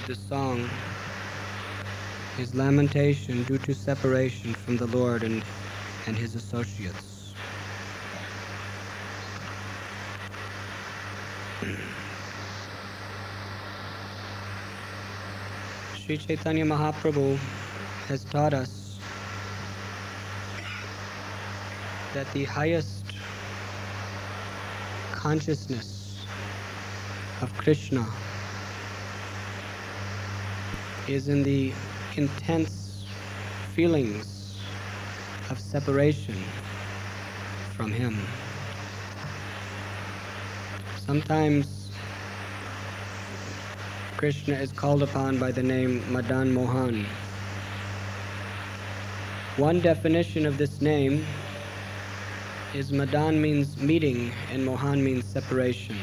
of this song is lamentation due to separation from the Lord and his associates. Sri Chaitanya Mahaprabhu has taught us that the highest consciousness of Krishna is in the intense feelings of separation from him. Sometimes Krishna is called upon by the name Madan Mohan. One definition of this name is Madan means meeting and Mohan means separation.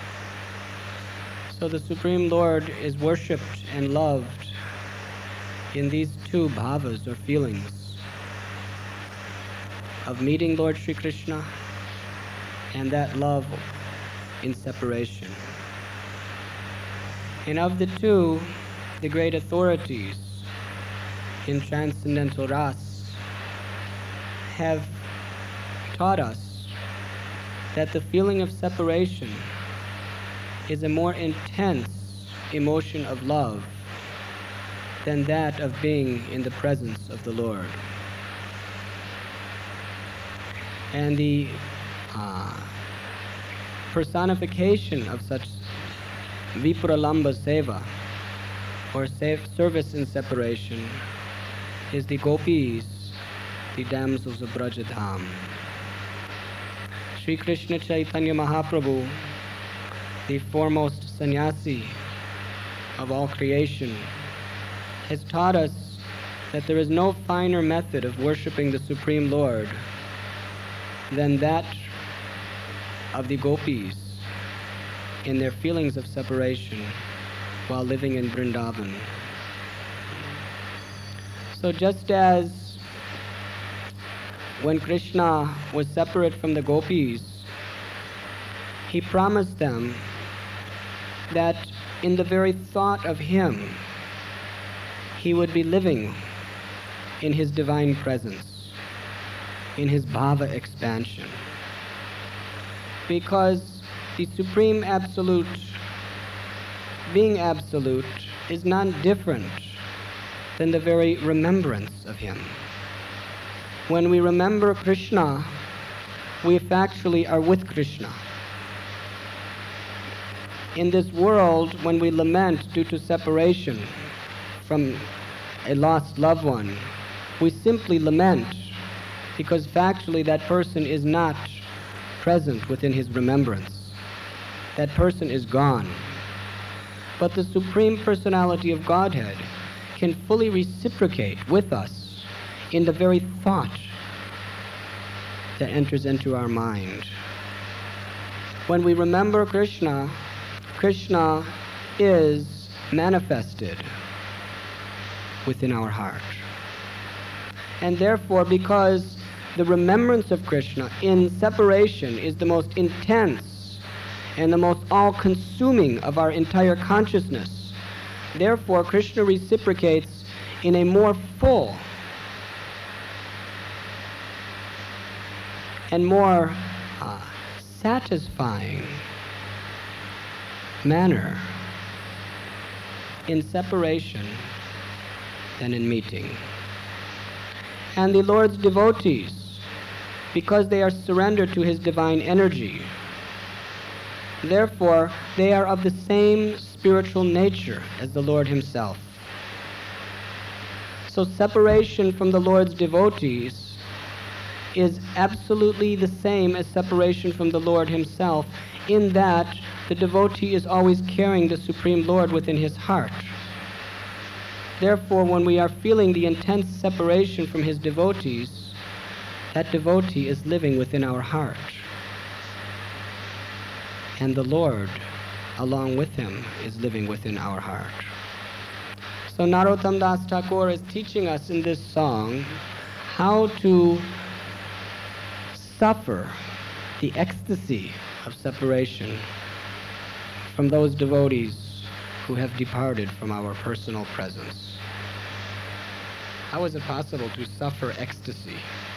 So the Supreme Lord is worshipped and loved in these two bhavas or feelings of meeting Lord Sri Krishna and that love in separation. And of the two, the great authorities in transcendental ras have taught us that the feeling of separation is a more intense emotion of love than that of being in the presence of the Lord. And the personification of such Vipralamba Seva, or service in separation, is the gopis, the damsels of Brajadham. Sri Krishna Chaitanya Mahaprabhu, the foremost sannyasi of all creation, has taught us that there is no finer method of worshipping the Supreme Lord than that of the gopis in their feelings of separation while living in Vrindavan. So just as when Krishna was separate from the gopis, he promised them that in the very thought of him, he would be living in his divine presence, in his bhava expansion. Because the Supreme Absolute, being absolute, is none different than the very remembrance of him. When we remember Krishna, we factually are with Krishna. In this world, when we lament due to separation from a lost loved one, we simply lament because factually that person is not present within his remembrance. That person is gone. But the Supreme Personality of Godhead can fully reciprocate with us in the very thought that enters into our mind. When we remember Krishna, Krishna is manifested within our heart. And therefore, because the remembrance of Krishna in separation is the most intense and the most all-consuming of our entire consciousness, therefore Krishna reciprocates in a more full and more satisfying manner in separation than in meeting. And the Lord's devotees, because they are surrendered to his divine energy, therefore they are of the same spiritual nature as the Lord himself. So separation from the Lord's devotees is absolutely the same as separation from the Lord himself, in that the devotee is always carrying the Supreme Lord within his heart. Therefore, when we are feeling the intense separation from his devotees, that devotee is living within our heart. And the Lord, along with him, is living within our heart. So Narottam Das Thakur is teaching us in this song how to suffer the ecstasy of separation from those devotees who have departed from our personal presence. How is it possible to suffer ecstasy?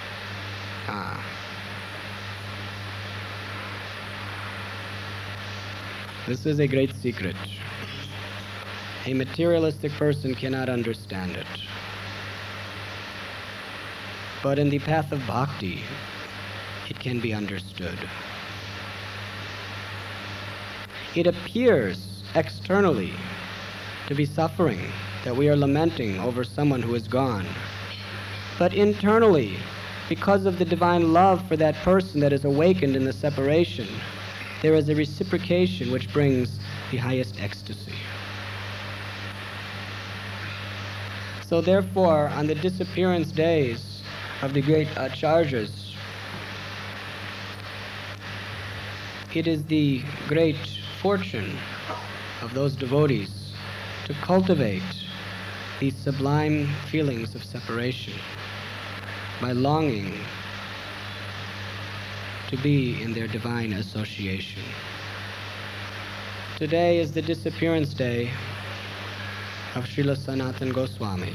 This is a great secret. A materialistic person cannot understand it. But in the path of bhakti, it can be understood. It appears externally to be suffering, that we are lamenting over someone who is gone. But internally, because of the divine love for that person that is awakened in the separation, there is a reciprocation which brings the highest ecstasy. So therefore, on the disappearance days of the great acharyas, it is the great fortune of those devotees to cultivate these sublime feelings of separation by longing to be in their divine association. Today is the disappearance day of Srila Sanatana Goswami.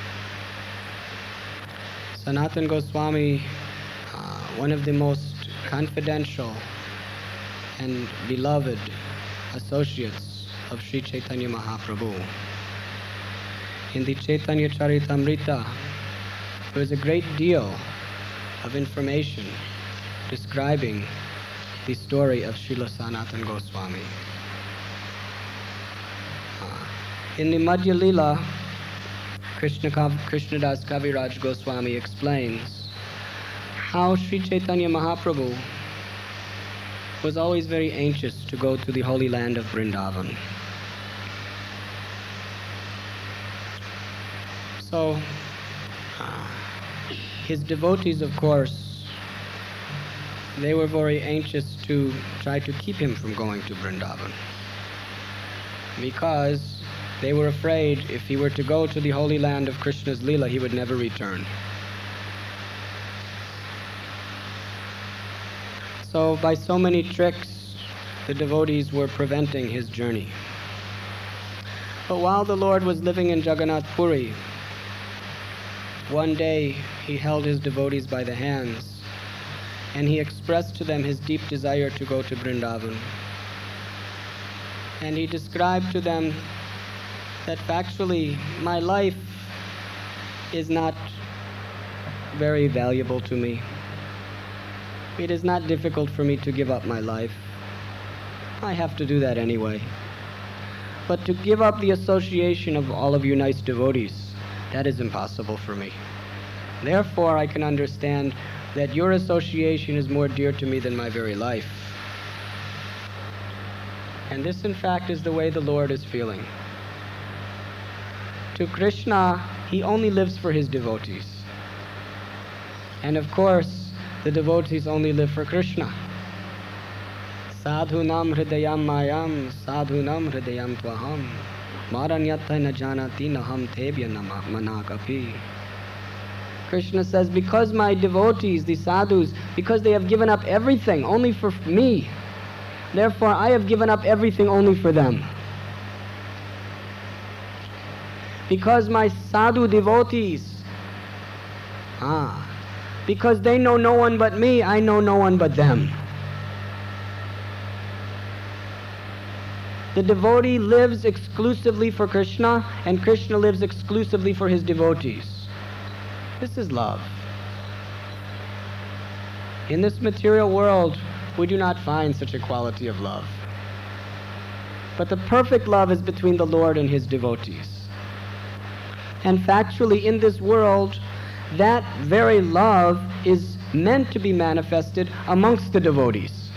Sanatana Goswami, one of the most confidential and beloved associates of Sri Chaitanya Mahaprabhu. In the Chaitanya Charitamrita, there is a great deal of information describing the story of Srila Sanatana Goswami. In the Madhya Lila, Krishnadas Kaviraj Goswami explains how Sri Chaitanya Mahaprabhu was always very anxious to go to the holy land of Vrindavan. So, his devotees, of course, they were very anxious to try to keep him from going to Vrindavan, because they were afraid if he were to go to the holy land of Krishna's Leela, he would never return. So by so many tricks, the devotees were preventing his journey. But while the Lord was living in Jagannath Puri, one day he held his devotees by the hands and he expressed to them his deep desire to go to Vrindavan. And he described to them that factually my life is not very valuable to me. It is not difficult for me to give up my life. I have to do that anyway. But to give up the association of all of you nice devotees, that is impossible for me. Therefore, I can understand that your association is more dear to me than my very life. And this, in fact, is the way the Lord is feeling. To Krishna, he only lives for his devotees. And of course, the devotees only live for Krishna. Sadhunam hridayam mayam, sadhunam hridayam tvaham, maranyatha na janati naham tebya manakapi. Krishna says, because my devotees, the sadhus, because they have given up everything only for me, therefore I have given up everything only for them. Because my sadhu devotees, because they know no one but me, I know no one but them. The devotee lives exclusively for Krishna, and Krishna lives exclusively for his devotees. This is love. In this material world, we do not find such a quality of love. But the perfect love is between the Lord and his devotees. And factually, in this world, that very love is meant to be manifested amongst the devotees.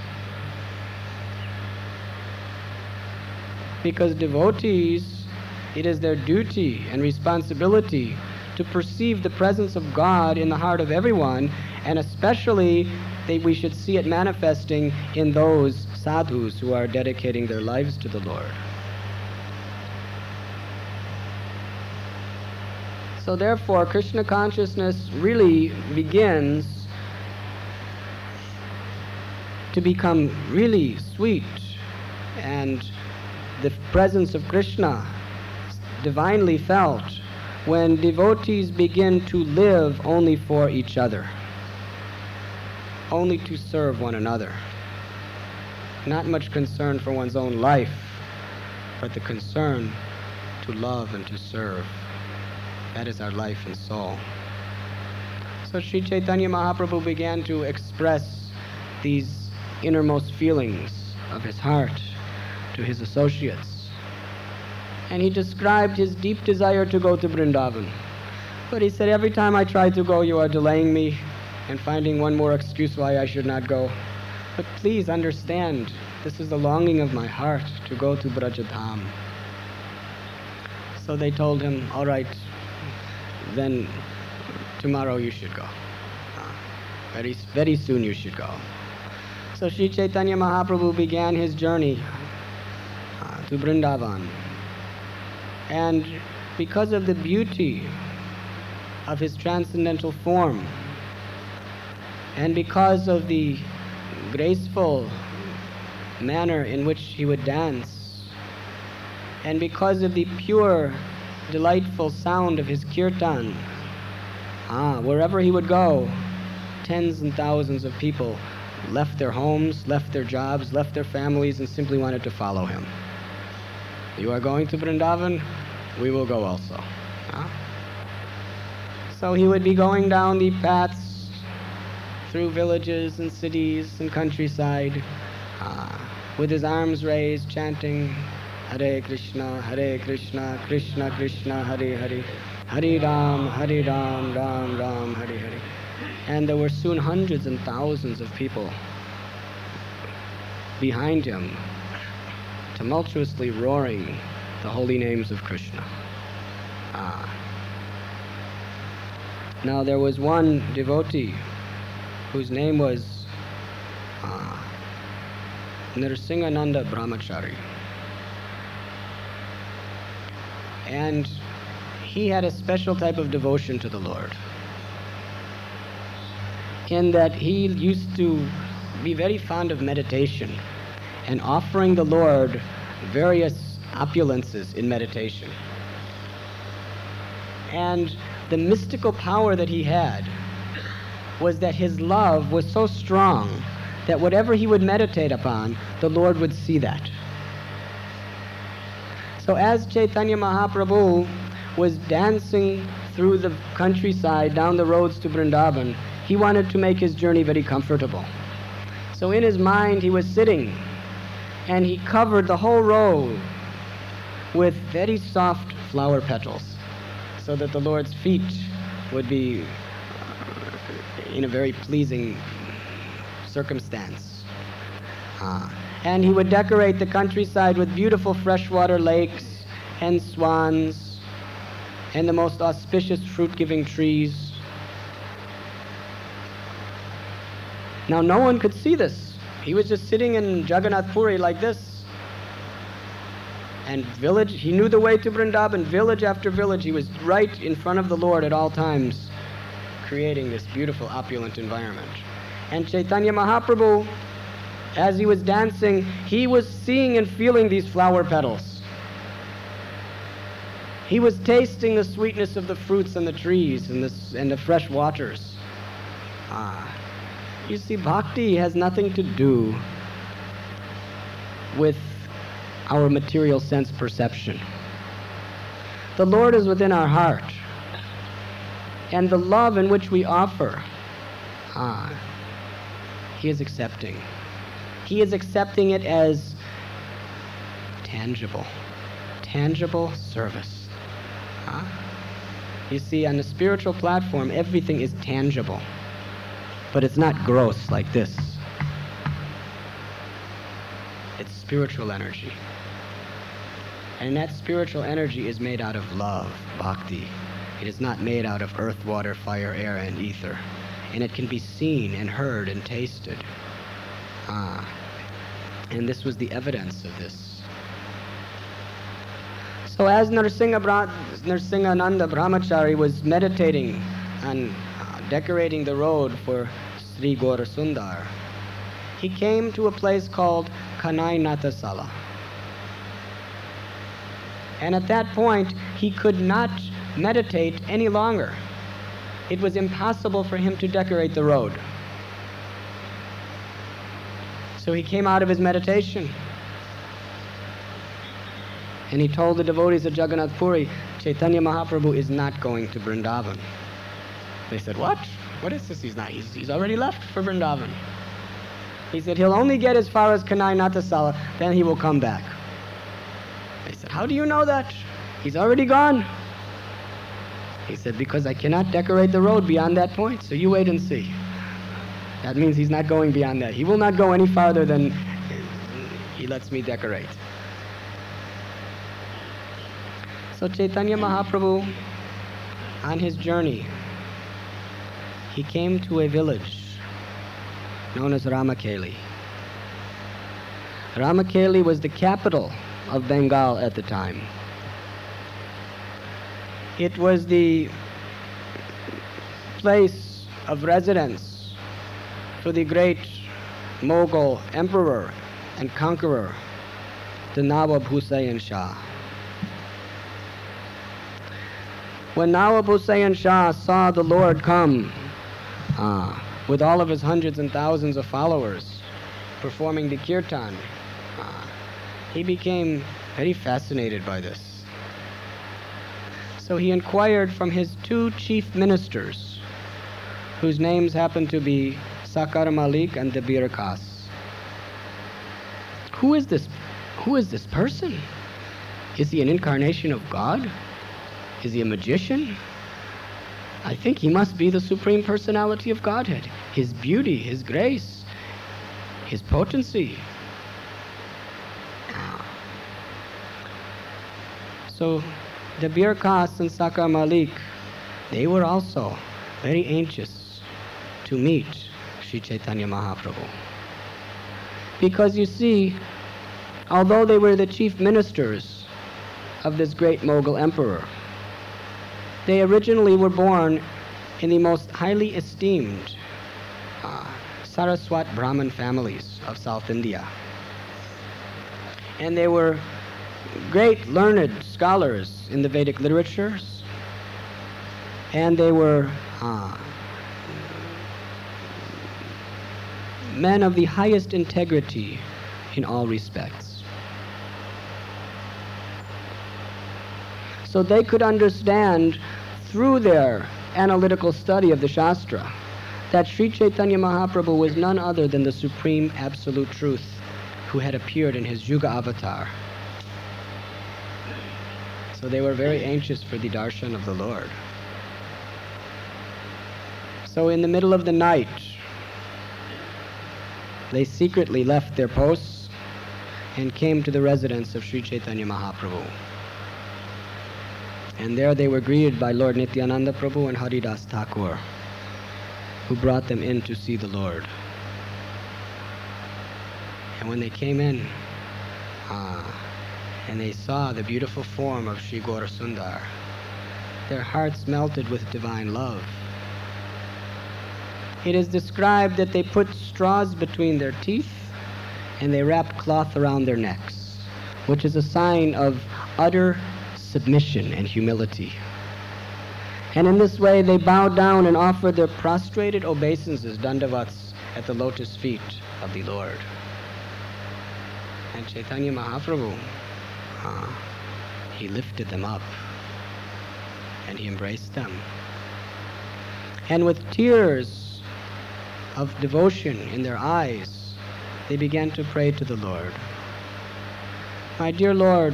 Because devotees, it is their duty and responsibility to perceive the presence of God in the heart of everyone, and especially we should see it manifesting in those sadhus who are dedicating their lives to the Lord. So therefore, Krishna consciousness really begins to become really sweet and the presence of Krishna divinely felt when devotees begin to live only for each other, only to serve one another. Not much concern for one's own life, but the concern to love and to serve. That is our life and soul. So Sri Chaitanya Mahaprabhu began to express these innermost feelings of his heart to his associates. And he described his deep desire to go to Vrindavan. But he said, every time I try to go, you are delaying me and finding one more excuse why I should not go. But please understand, this is the longing of my heart to go to Brajadham. So they told him, all right, then tomorrow you should go. Very soon you should go. So Sri Chaitanya Mahaprabhu began his journey to Vrindavan. And because of the beauty of his transcendental form, and because of the graceful manner in which he would dance, and because of the pure, delightful sound of his kirtan, wherever he would go, tens and thousands of people left their homes, left their jobs, left their families, and simply wanted to follow him. You are going to Vrindavan? We will go also. So he would be going down the paths through villages and cities and countryside with his arms raised, chanting Hare Krishna, Krishna Krishna, Hare Hare, Hare Ram, Ram Ram, Hare Hare. And there were soon hundreds and thousands of people behind him, tumultuously roaring the holy names of Krishna. Now there was one devotee whose name was Nrsingananda Brahmachari. And he had a special type of devotion to the Lord, in that he used to be very fond of meditation and offering the Lord various opulences in meditation. And the mystical power that he had was that his love was so strong that whatever he would meditate upon, the Lord would see that. So as Chaitanya Mahaprabhu was dancing through the countryside, down the roads to Vrindavan, he wanted to make his journey very comfortable. So in his mind he was sitting, and he covered the whole road with very soft flower petals, so that the Lord's feet would be in a very pleasing circumstance. And he would decorate the countryside with beautiful freshwater lakes and swans and the most auspicious fruit-giving trees. Now no one could see this. He was just sitting in Jagannath Puri like this. And village, he knew the way to Vrindavan, village after village, he was right in front of the Lord at all times, creating this beautiful opulent environment. And Chaitanya Mahaprabhu, as he was dancing, he was seeing and feeling these flower petals. He was tasting the sweetness of the fruits and the trees and the fresh waters. You see, bhakti has nothing to do with our material sense perception. The Lord is within our heart, and the love in which we offer, He is accepting. He is accepting it as tangible service. You see, on the spiritual platform, everything is tangible, but it's not gross like this. It's spiritual energy. And that spiritual energy is made out of love, bhakti. It is not made out of earth, water, fire, air, and ether. And it can be seen and heard and tasted. And this was the evidence of this. So as Nrsingananda Brahmachari was meditating on decorating the road for Sri Gaura Sundar, he came to a place called Kanai Nathasala. And at that point, he could not meditate any longer. It was impossible for him to decorate the road. So he came out of his meditation. And he told the devotees of Jagannath Puri, Chaitanya Mahaprabhu is not going to Vrindavan. They said, what? What is this? He's already left for Vrindavan. He said, he'll only get as far as Kanai Natasala, then he will come back. They said, how do you know that? He's already gone. He said, because I cannot decorate the road beyond that point, so you wait and see. That means he's not going beyond that. He will not go any farther than he lets me decorate. So Chaitanya Mahaprabhu, on his journey, he came to a village known as Ramakeli. Ramakeli was the capital of Bengal at the time. It was the place of residence for the great Mughal emperor and conqueror, the Nawab Hussain Shah. When Nawab Hussain Shah saw the Lord come with all of his hundreds and thousands of followers performing the kirtan, he became very fascinated by this. So he inquired from his two chief ministers, whose names happened to be Sakar Malik and Dabir Khas. Who is this person? Is he an incarnation of God? Is he a magician? I think he must be the Supreme Personality of Godhead. His beauty, his grace, his potency. So Dabir Khas and Sakar Malik, they were also very anxious to meet Sri Chaitanya Mahaprabhu. Because you see, although they were the chief ministers of this great Mughal emperor, they originally were born in the most highly esteemed Saraswat Brahmin families of South India. And they were great learned scholars in the Vedic literatures, and they were men of the highest integrity in all respects. So they could understand through their analytical study of the Shastra that Sri Chaitanya Mahaprabhu was none other than the Supreme Absolute Truth who had appeared in his Yuga avatar. So they were very anxious for the darshan of the Lord. So in the middle of the night, they secretly left their posts and came to the residence of Sri Chaitanya Mahaprabhu. And there they were greeted by Lord Nityananda Prabhu and Haridas Thakur, who brought them in to see the Lord. And when they came in, and they saw the beautiful form of Sri Gaura Sundar, their hearts melted with divine love. It is described that they put straws between their teeth and they wrapped cloth around their necks, which is a sign of utter submission and humility. And in this way they bowed down and offered their prostrated obeisances, dandavats, at the lotus feet of the Lord. And Chaitanya Mahaprabhu, he lifted them up and he embraced them. And with tears of devotion in their eyes, they began to pray to the Lord. My dear Lord,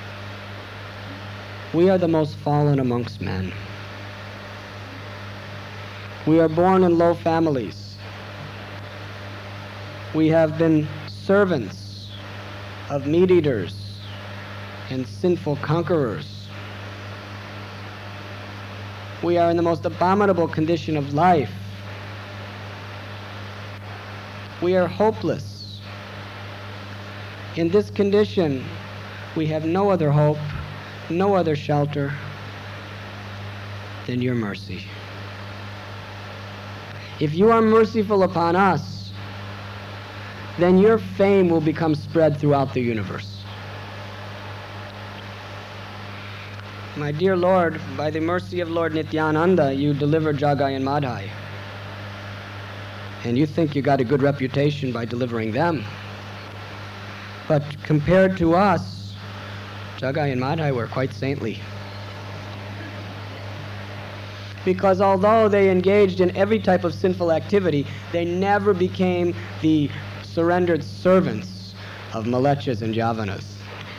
we are the most fallen amongst men. We are born in low families. We have been servants of meat-eaters and sinful conquerors. We are in the most abominable condition of life. We are hopeless. In this condition, we have no other hope, no other shelter than your mercy. If you are merciful upon us, then your fame will become spread throughout the universe. My dear Lord, by the mercy of Lord Nityananda, you delivered Jagai and Madhai. And you think you got a good reputation by delivering them. But compared to us, Jagai and Madhai were quite saintly. Because although they engaged in every type of sinful activity, they never became the surrendered servants of Malechas and Javanas.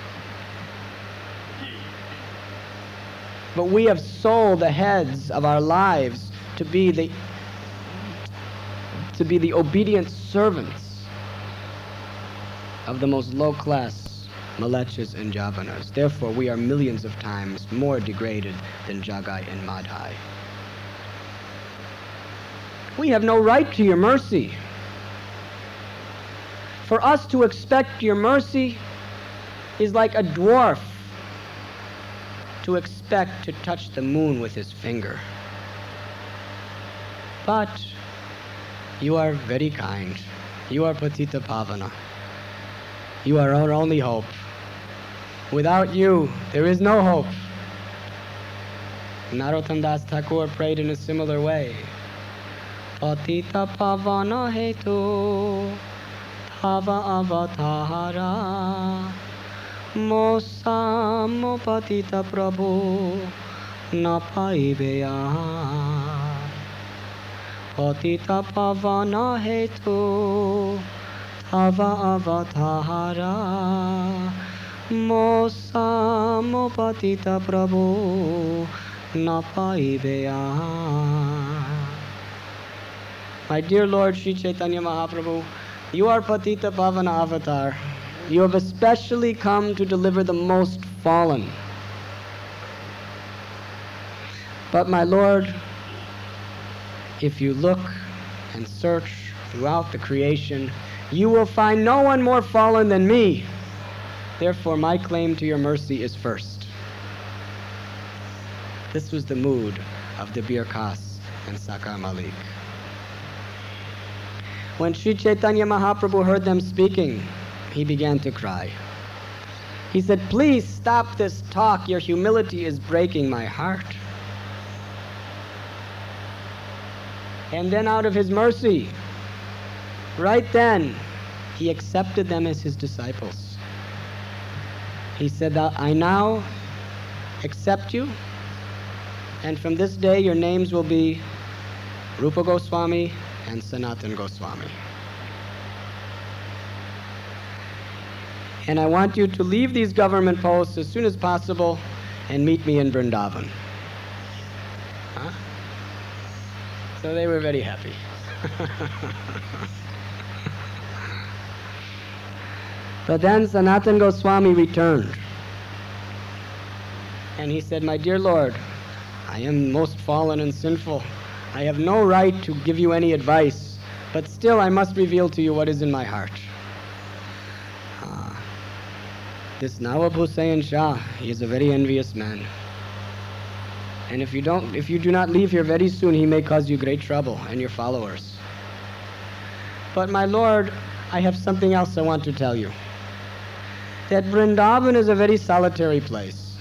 But we have sold the heads of our lives to be the obedient servants of the most low-class Malechas and Javanas. Therefore, we are millions of times more degraded than Jagai and Madhai. We have no right to your mercy. For us to expect your mercy is like a dwarf to expect to touch the moon with his finger. But you are very kind. You are Patita Pavana. You are our only hope. Without you, there is no hope. Narottam Das Thakur prayed in a similar way. Patita Pavana Hetu Tava Avatara Mosamo Patita Prabhu Napaibeya Patita Pavana Hetu Tava Avatara Mosamo Patita Prabhu Napaibeya. My dear Lord Sri Chaitanya Mahaprabhu, you are Patita Pavana Avatar. You have especially come to deliver the most fallen. But my Lord, if you look and search throughout the creation, you will find no one more fallen than me. Therefore, my claim to your mercy is first. This was the mood of the Bir Khas and Sakar Malik. When Sri Chaitanya Mahaprabhu heard them speaking, he began to cry. He said, "Please stop this talk. Your humility is breaking my heart." And then out of his mercy, right then, he accepted them as his disciples. He said, "I now accept you, and from this day your names will be Rupa Goswami and Sanatan Goswami. And I want you to leave these government posts as soon as possible and meet me in Vrindavan." Huh? So they were very happy. But then Sanatan Goswami returned. And he said, "My dear Lord, I am most fallen and sinful. I have no right to give you any advice, but still I must reveal to you what is in my heart." This Nawab Hussain Shah, he is a very envious man. And if you do not leave here very soon, he may cause you great trouble and your followers. But my Lord, I have something else I want to tell you. That Vrindavan is a very solitary place.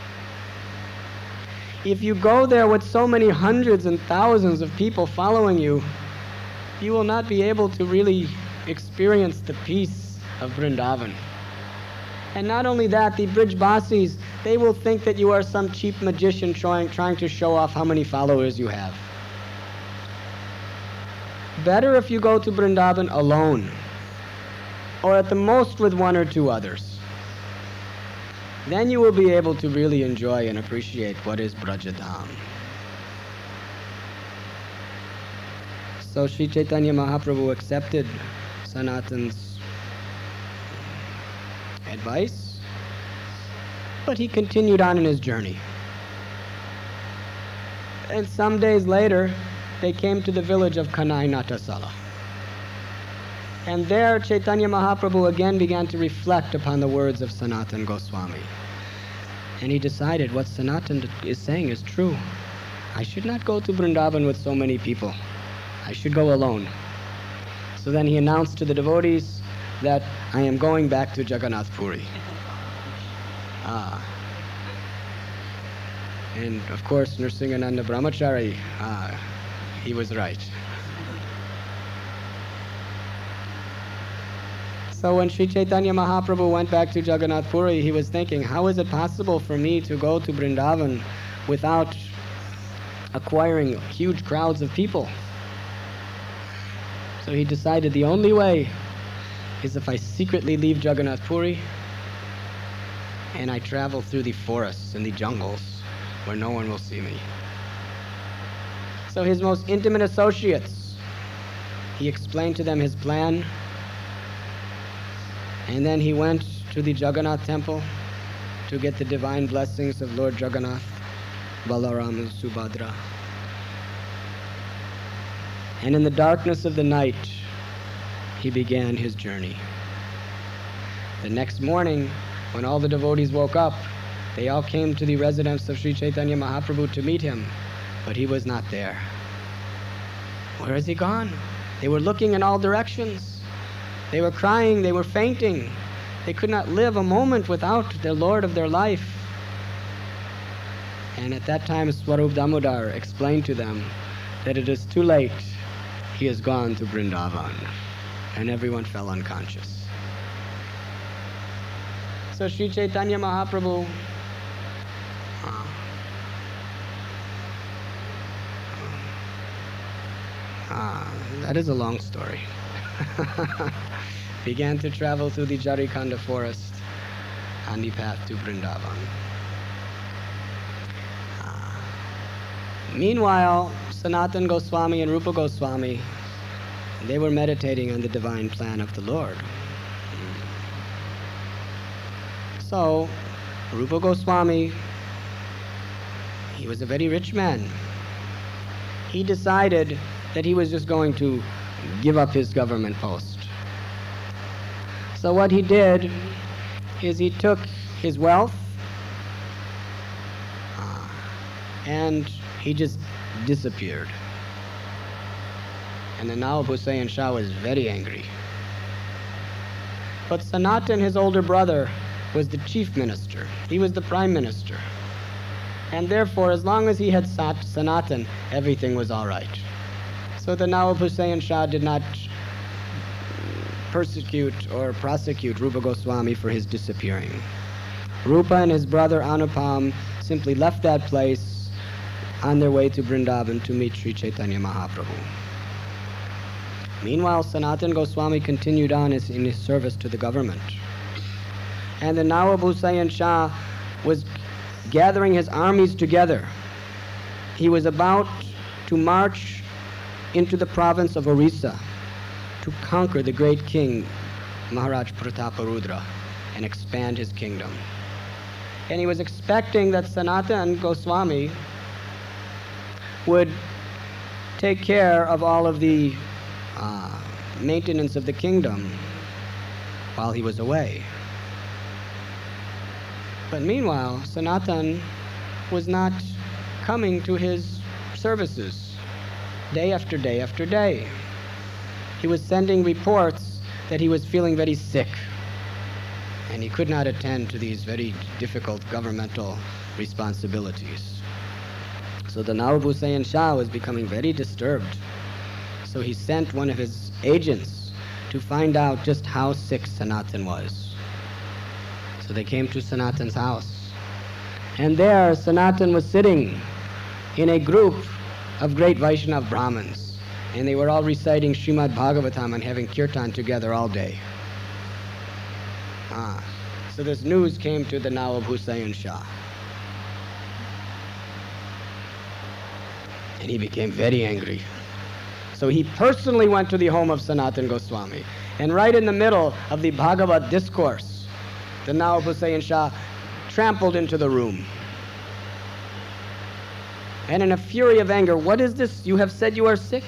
If you go there with so many hundreds and thousands of people following you, you will not be able to really experience the peace of Vrindavan. And not only that, the Brijbasis, they will think that you are some cheap magician trying to show off how many followers you have. Better if you go to Vrindavan alone, or at the most with one or two others. Then you will be able to really enjoy and appreciate what is Brajadham. So Sri Chaitanya Mahaprabhu accepted Sanatan's advice, but he continued on in his journey. And some days later, they came to the village of Kanai Natasala. And there Chaitanya Mahaprabhu again began to reflect upon the words of Sanatan Goswami. And he decided what Sanatan is saying is true. I should not go to Vrindavan with so many people. I should go alone. So then he announced to the devotees that I am going back to Jagannath Puri. And of course, Nrsingananda Brahmachari, he was right. So when Sri Chaitanya Mahaprabhu went back to Jagannath Puri, he was thinking, how is it possible for me to go to Vrindavan without acquiring huge crowds of people? So he decided the only way is if I secretly leave Jagannath Puri and I travel through the forests and the jungles where no one will see me. So his most intimate associates, he explained to them his plan, and then he went to the Jagannath temple to get the divine blessings of Lord Jagannath, Balaram and Subhadra. And in the darkness of the night, he began his journey. The next morning, when all the devotees woke up, they all came to the residence of Sri Chaitanya Mahaprabhu to meet him, but he was not there. Where has he gone? They were looking in all directions. They were crying, they were fainting. They could not live a moment without the Lord of their life. And at that time, Swarup Damodar explained to them that it is too late. He has gone to Vrindavan. And everyone fell unconscious. So Sri Chaitanya Mahaprabhu that is a long story. Began to travel through the Jarikanda forest on the path to Vrindavan. Meanwhile, Sanatana Goswami and Rupa Goswami, they were meditating on the divine plan of the Lord. So, Rupa Goswami, he was a very rich man. He decided that he was just going to give up his government post. So what he did is he took his wealth and he just disappeared. And the Nawab Hussain Shah was very angry. But Sanatan, his older brother, was the chief minister. He was the prime minister. And therefore, as long as he had Sanatan, everything was all right. So the Nawab Hussain Shah did not persecute or prosecute Rupa Goswami for his disappearing. Rupa and his brother Anupam simply left that place on their way to Vrindavan to meet Sri Chaitanya Mahaprabhu. Meanwhile, Sanatana Goswami continued on in his service to the government. And the Nawab Hussain Shah was gathering his armies together. He was about to march into the province of Orissa to conquer the great king, Maharaj Prataparudra, and expand his kingdom. And he was expecting that Sanatana Goswami would take care of all of the maintenance of the kingdom while he was away. But meanwhile, Sanatan was not coming to his services day after day after day. He was sending reports that he was feeling very sick and he could not attend to these very difficult governmental responsibilities. So the Nawab Hussain Shah was becoming very disturbed. So he sent one of his agents to find out just how sick Sanatan was. So they came to Sanatan's house. And there Sanatan was sitting in a group of great Vaishnava Brahmins. And they were all reciting Srimad Bhagavatam and having kirtan together all day. So this news came to the Nawab Hussain Shah. And he became very angry. So he personally went to the home of Sanatana Goswami. And right in the middle of the Bhagavad discourse, the Nawab Hussain Shah trampled into the room. And in a fury of anger, "What is this? You have said you are sick?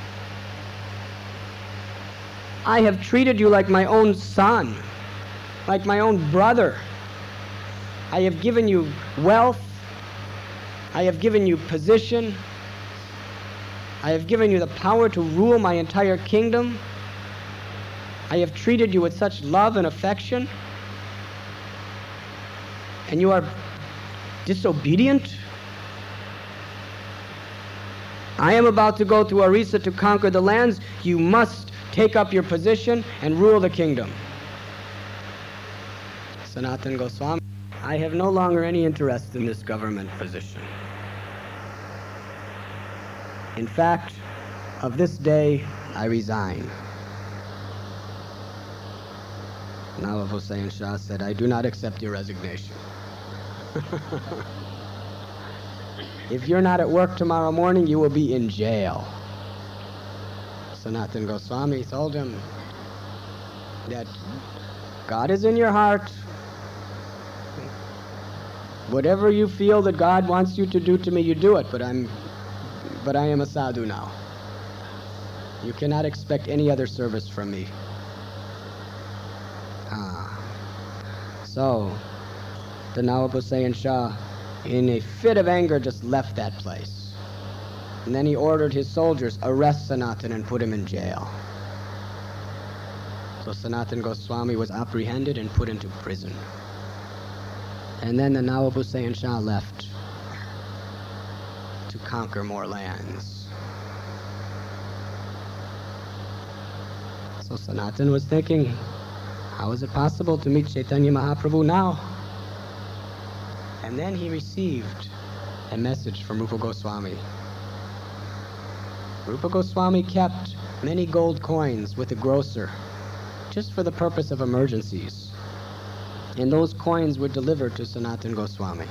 I have treated you like my own son, like my own brother. I have given you wealth. I have given you position. I have given you the power to rule my entire kingdom. I have treated you with such love and affection. And you are disobedient I am about to go to Orissa to conquer the lands. You must take up your position and rule the kingdom. Sanatana Goswami, I have no longer any interest in this government position. In fact, of this day, I resign. Nawab Hussain Shah said, I do not accept your resignation. If you're not at work tomorrow morning, you will be in jail. Sanatana Goswami told him that God is in your heart. Whatever you feel that God wants you to do to me, you do it, but I am a sadhu now. You cannot expect any other service from me. So, the Nawab Hussain Shah, in a fit of anger, just left that place. And then he ordered his soldiers, arrest Sanatana and put him in jail. So Sanatana Goswami was apprehended and put into prison. And then the Nawab Hussain Shah left to conquer more lands. So Sanatana was thinking, how is it possible to meet Chaitanya Mahaprabhu now? And then he received a message from Rupa Goswami. Rupa Goswami kept many gold coins with a grocer just for the purpose of emergencies. And those coins were delivered to Sanatana Goswami.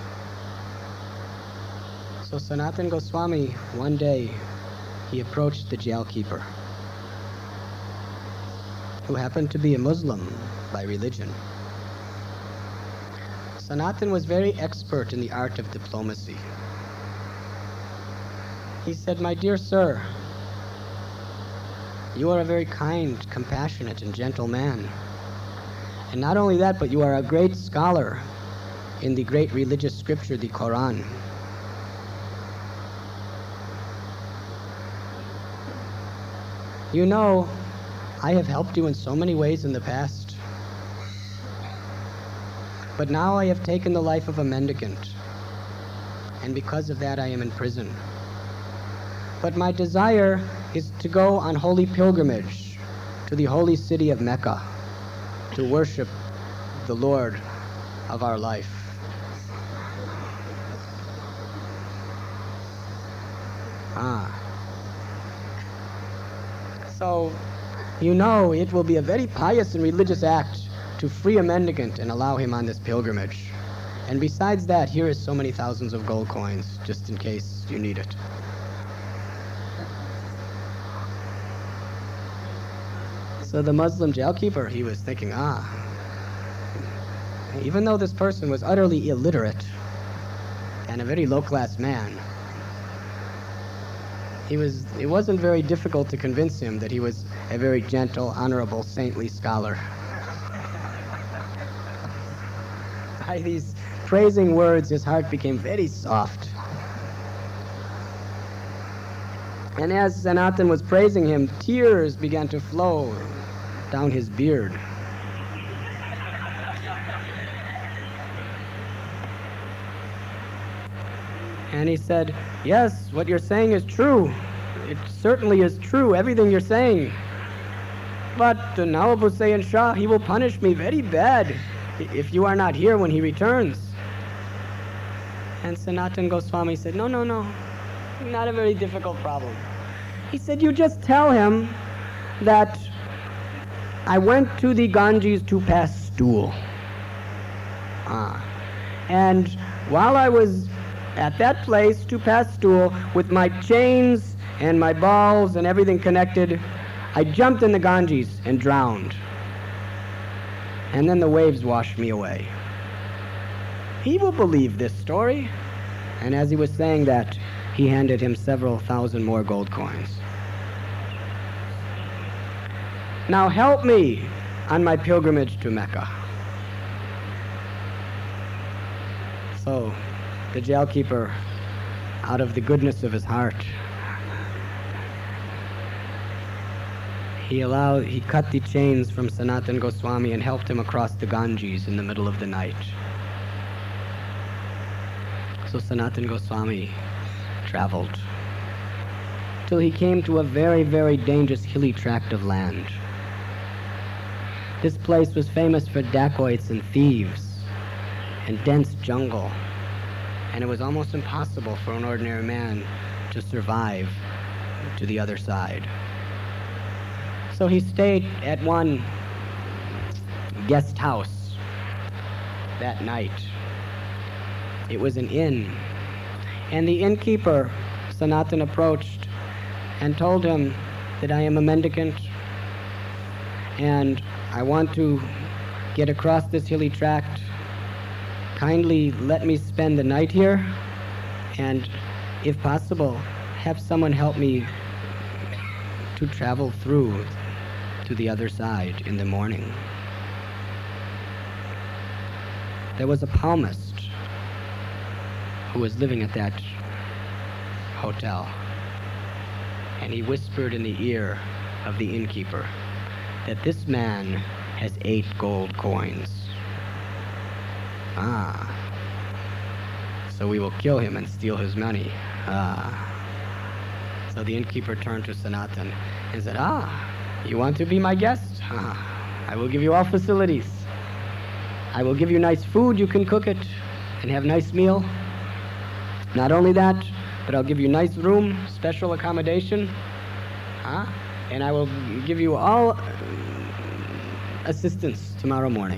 So Sanatana Goswami, one day, he approached the jailkeeper, who happened to be a Muslim by religion. Sanatana was very expert in the art of diplomacy. He said, my dear sir, you are a very kind, compassionate, and gentle man. And not only that, but you are a great scholar in the great religious scripture, the Quran. You know, I have helped you in so many ways in the past. But now I have taken the life of a mendicant. And because of that, I am in prison. But my desire is to go on holy pilgrimage to the holy city of Mecca, to worship the Lord of our life. So, you know, it will be a very pious and religious act to free a mendicant and allow him on this pilgrimage. And besides that, here is so many thousands of gold coins, just in case you need it. So the Muslim jailkeeper, he was thinking, even though this person was utterly illiterate and a very low-class man, it wasn't very difficult to convince him that he was a very gentle, honorable, saintly scholar. By these praising words, his heart became very soft. And as Sanatana was praising him, tears began to flow down his beard. And he said, yes, what you're saying is true. It certainly is true, everything you're saying. But the Nawab Hussain Shah, he will punish me very bad if you are not here when he returns. And Sanatana Goswami said, no, not a very difficult problem. He said, you just tell him that I went to the Ganges to pass stool. And while I was at that place to pass stool with my chains and my balls and everything connected, I jumped in the Ganges and drowned. And then the waves washed me away. He will believe this story. And as he was saying that, he handed him several thousand more gold coins. Now help me on my pilgrimage to Mecca. So the jailkeeper, out of the goodness of his heart, he cut the chains from Sanatana Goswami and helped him across the Ganges in the middle of the night. So Sanatana Goswami traveled till he came to a very, very dangerous hilly tract of land. This place was famous for dacoits and thieves and dense jungle, and it was almost impossible for an ordinary man to survive to the other side. So he stayed at one guest house that night. It was an inn, and the innkeeper, Sanatan, approached and told him that I am a mendicant and I want to get across this hilly tract. Kindly let me spend the night here, and if possible, have someone help me to travel through to the other side in the morning. There was a palmist who was living at that hotel, and he whispered in the ear of the innkeeper that this man has 8 gold coins. Ah, so we will kill him and steal his money. Ah. So the innkeeper turned to Sanatan and said, you want to be my guest? I will give you all facilities. I will give you nice food, you can cook it and have nice meal. Not only that, but I'll give you nice room, special accommodation, and I will give you all assistance tomorrow morning.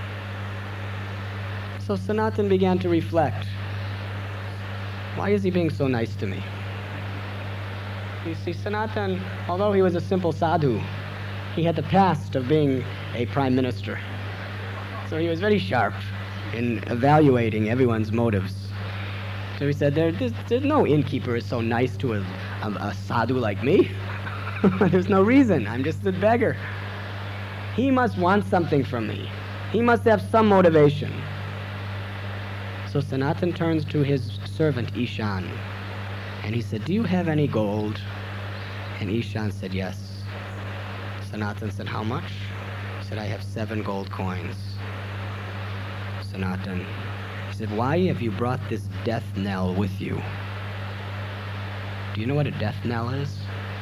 So Sanatan began to reflect, why is he being so nice to me? You see, Sanatan, although he was a simple sadhu, he had the past of being a prime minister. So he was very sharp in evaluating everyone's motives. So he said, there's no innkeeper is so nice to a sadhu like me. There's no reason. I'm just a beggar. He must want something from me. He must have some motivation. So Sanatan turns to his servant Ishan, and he said, do you have any gold? And Ishan said, yes. Sanatan said, how much? He said, I have 7 gold coins. Sanatan, he said, why have you brought this death knell with you? Do you know what a death knell is?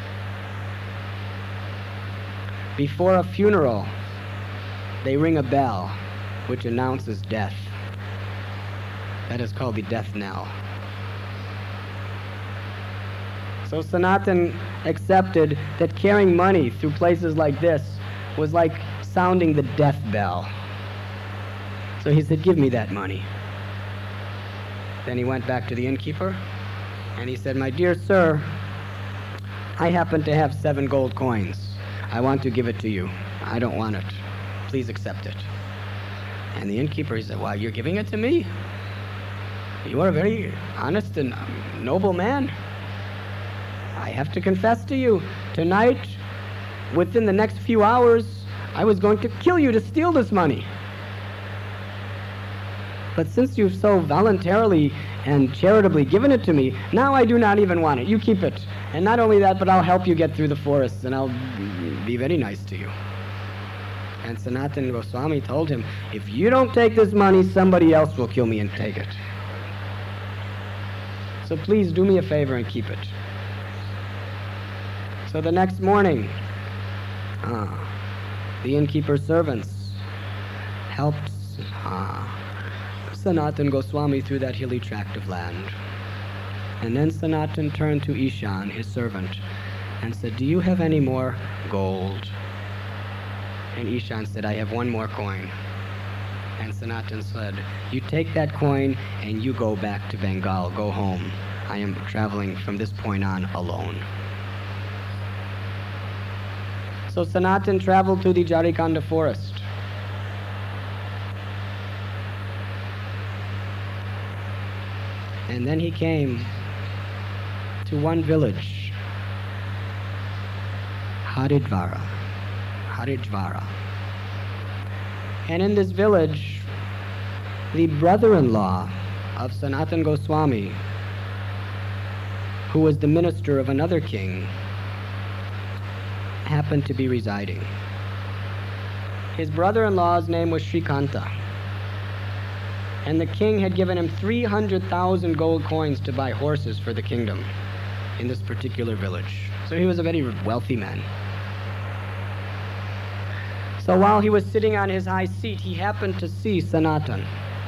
Before a funeral, they ring a bell which announces death. That is called the death knell. So Sanatan accepted that carrying money through places like this was like sounding the death bell. So he said, give me that money. Then he went back to the innkeeper and he said, my dear sir, I happen to have 7 gold coins. I want to give it to you. I don't want it. Please accept it. And the innkeeper, he said, why, you're giving it to me? You are a very honest and noble man. I have to confess to you, tonight, within the next few hours, I was going to kill you to steal this money. But since you've so voluntarily and charitably given it to me, now I do not even want it. You keep it. And not only that, but I'll help you get through the forests, and I'll be very nice to you. And Sanatan Goswami told him, if you don't take this money, somebody else will kill me and take it. So please do me a favor and keep it. So the next morning, the innkeeper's servants helped Sanatan Goswami through that hilly tract of land. And then Sanatan turned to Ishan, his servant, and said, do you have any more gold? And Ishan said, I have 1 more coin. And Sanatan said, you take that coin and you go back to Bengal, go home. I am traveling from this point on alone. So Sanatan traveled to the Jharikanda forest. And then he came to one village, Haridwara. And in this village, the brother-in-law of Sanatan Goswami, who was the minister of another king, happened to be residing. His brother-in-law's name was Shrikanta, and the king had given him 300,000 gold coins to buy horses for the kingdom. in this particular village. So he was a very wealthy man. So while he was sitting on his high seat, he happened to see Sanatan.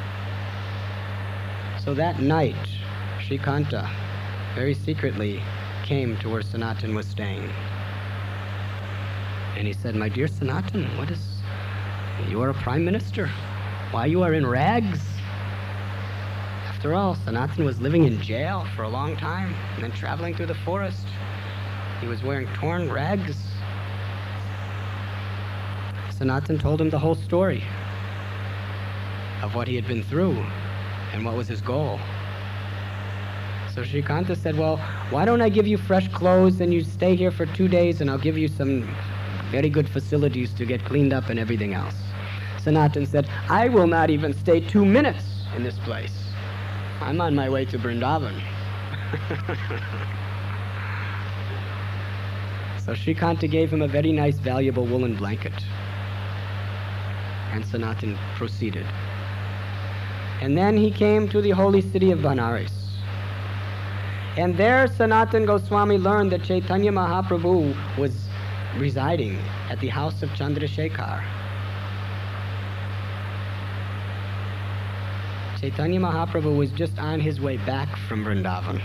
So that night, Shrikanta very secretly came to where Sanatan was staying. And he said, "My dear Sanatan, you are a prime minister. Why you are in rags?" After all, Sanatan was living in jail for a long time and then traveling through the forest. He was wearing torn rags. Sanatan told him the whole story of what he had been through and what was his goal. So Shrikanta said, "Well, why don't I give you fresh clothes and you stay here for 2 days and I'll give you some very good facilities to get cleaned up and everything else." Sanatan said, "I will not even stay 2 minutes in this place. I'm on my way to Vrindavan." So Shrikanta gave him a very nice, valuable woolen blanket. And Sanatan proceeded. And then he came to the holy city of Banaras. And there Sanatan Goswami learned that Chaitanya Mahaprabhu was residing at the house of Chandrasekhar. Chaitanya Mahaprabhu was just on his way back from Vrindavan.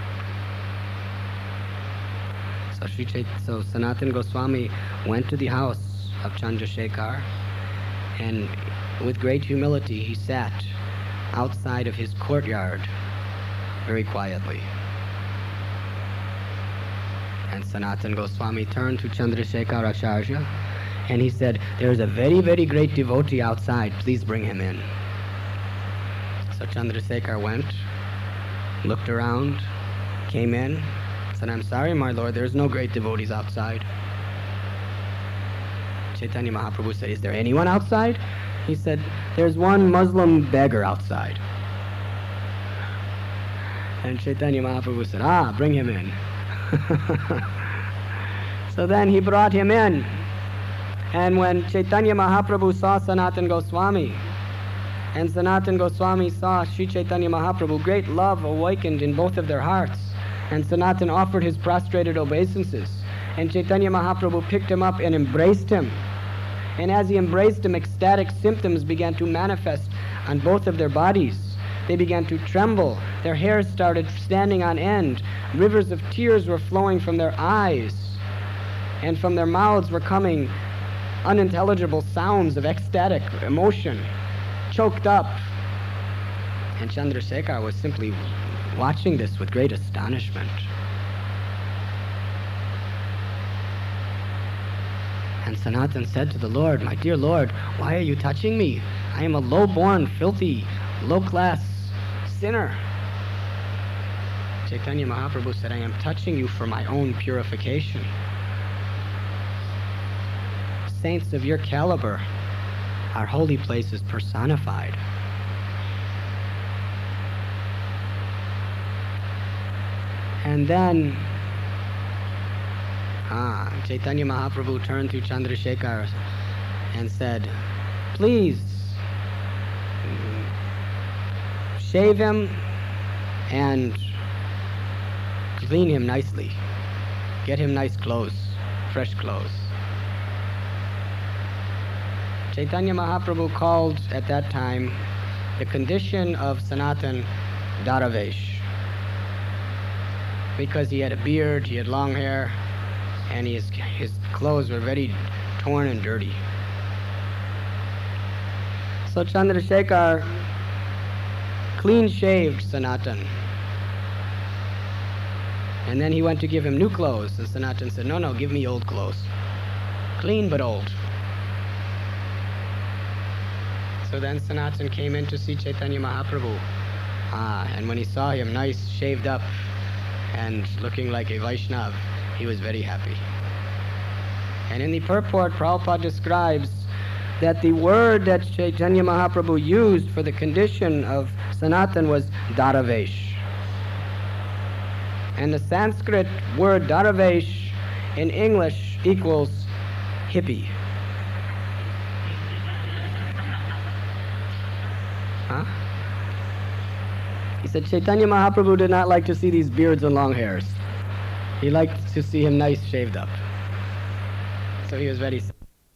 So Sanatan Goswami went to the house of Chandrasekhar, and with great humility he sat outside of his courtyard very quietly. And Sanatan Goswami turned to Chandrasekhar Acharya and he said, "There is a very, very great devotee outside. Please bring him in." So Chandrasekhar went, looked around, came in, said, "I'm sorry, my lord, there's no great devotees outside." Chaitanya Mahaprabhu said, "Is there anyone outside?" He said, "There's one Muslim beggar outside." And Chaitanya Mahaprabhu said, "Bring him in." So then he brought him in. And when Chaitanya Mahaprabhu saw Sanatan Goswami, and Sanatan Goswami saw Sri Chaitanya Mahaprabhu, great love awakened in both of their hearts. And Sanatan offered his prostrated obeisances. And Chaitanya Mahaprabhu picked him up and embraced him. And as he embraced him, ecstatic symptoms began to manifest on both of their bodies. They began to tremble. Their hair started standing on end. Rivers of tears were flowing from their eyes. And from their mouths were coming unintelligible sounds of ecstatic emotion, choked up. And Chandrasekhar was simply watching this with great astonishment. And Sanatan said to the Lord, "My dear Lord, why are you touching me? I am a low-born, filthy, low-class sinner." Chaitanya Mahaprabhu said, "I am touching you for my own purification. Saints of your caliber are holy places personified. And then Chaitanya Mahaprabhu turned to Chandrasekhar and said, "Please shave him and clean him nicely. Get him nice clothes, fresh clothes." Chaitanya Mahaprabhu called at that time the condition of Sanatan Daravesh, because he had a beard, he had long hair, and his clothes were very torn and dirty. So Chandrasekhar clean-shaved Sanatan. And then he went to give him new clothes, and Sanatan said, "No, give me old clothes. Clean but old." So then Sanatan came in to see Chaitanya Mahaprabhu. And when he saw him nice, shaved up, and looking like a Vaishnav, he was very happy. And in the purport, Prabhupada describes that the word that Chaitanya Mahaprabhu used for the condition of Sanatan was Daravesh. And the Sanskrit word Daravesh in English equals hippie. He said Chaitanya Mahaprabhu did not like to see these beards and long hairs. He liked to see him nice shaved up. So he was very sad.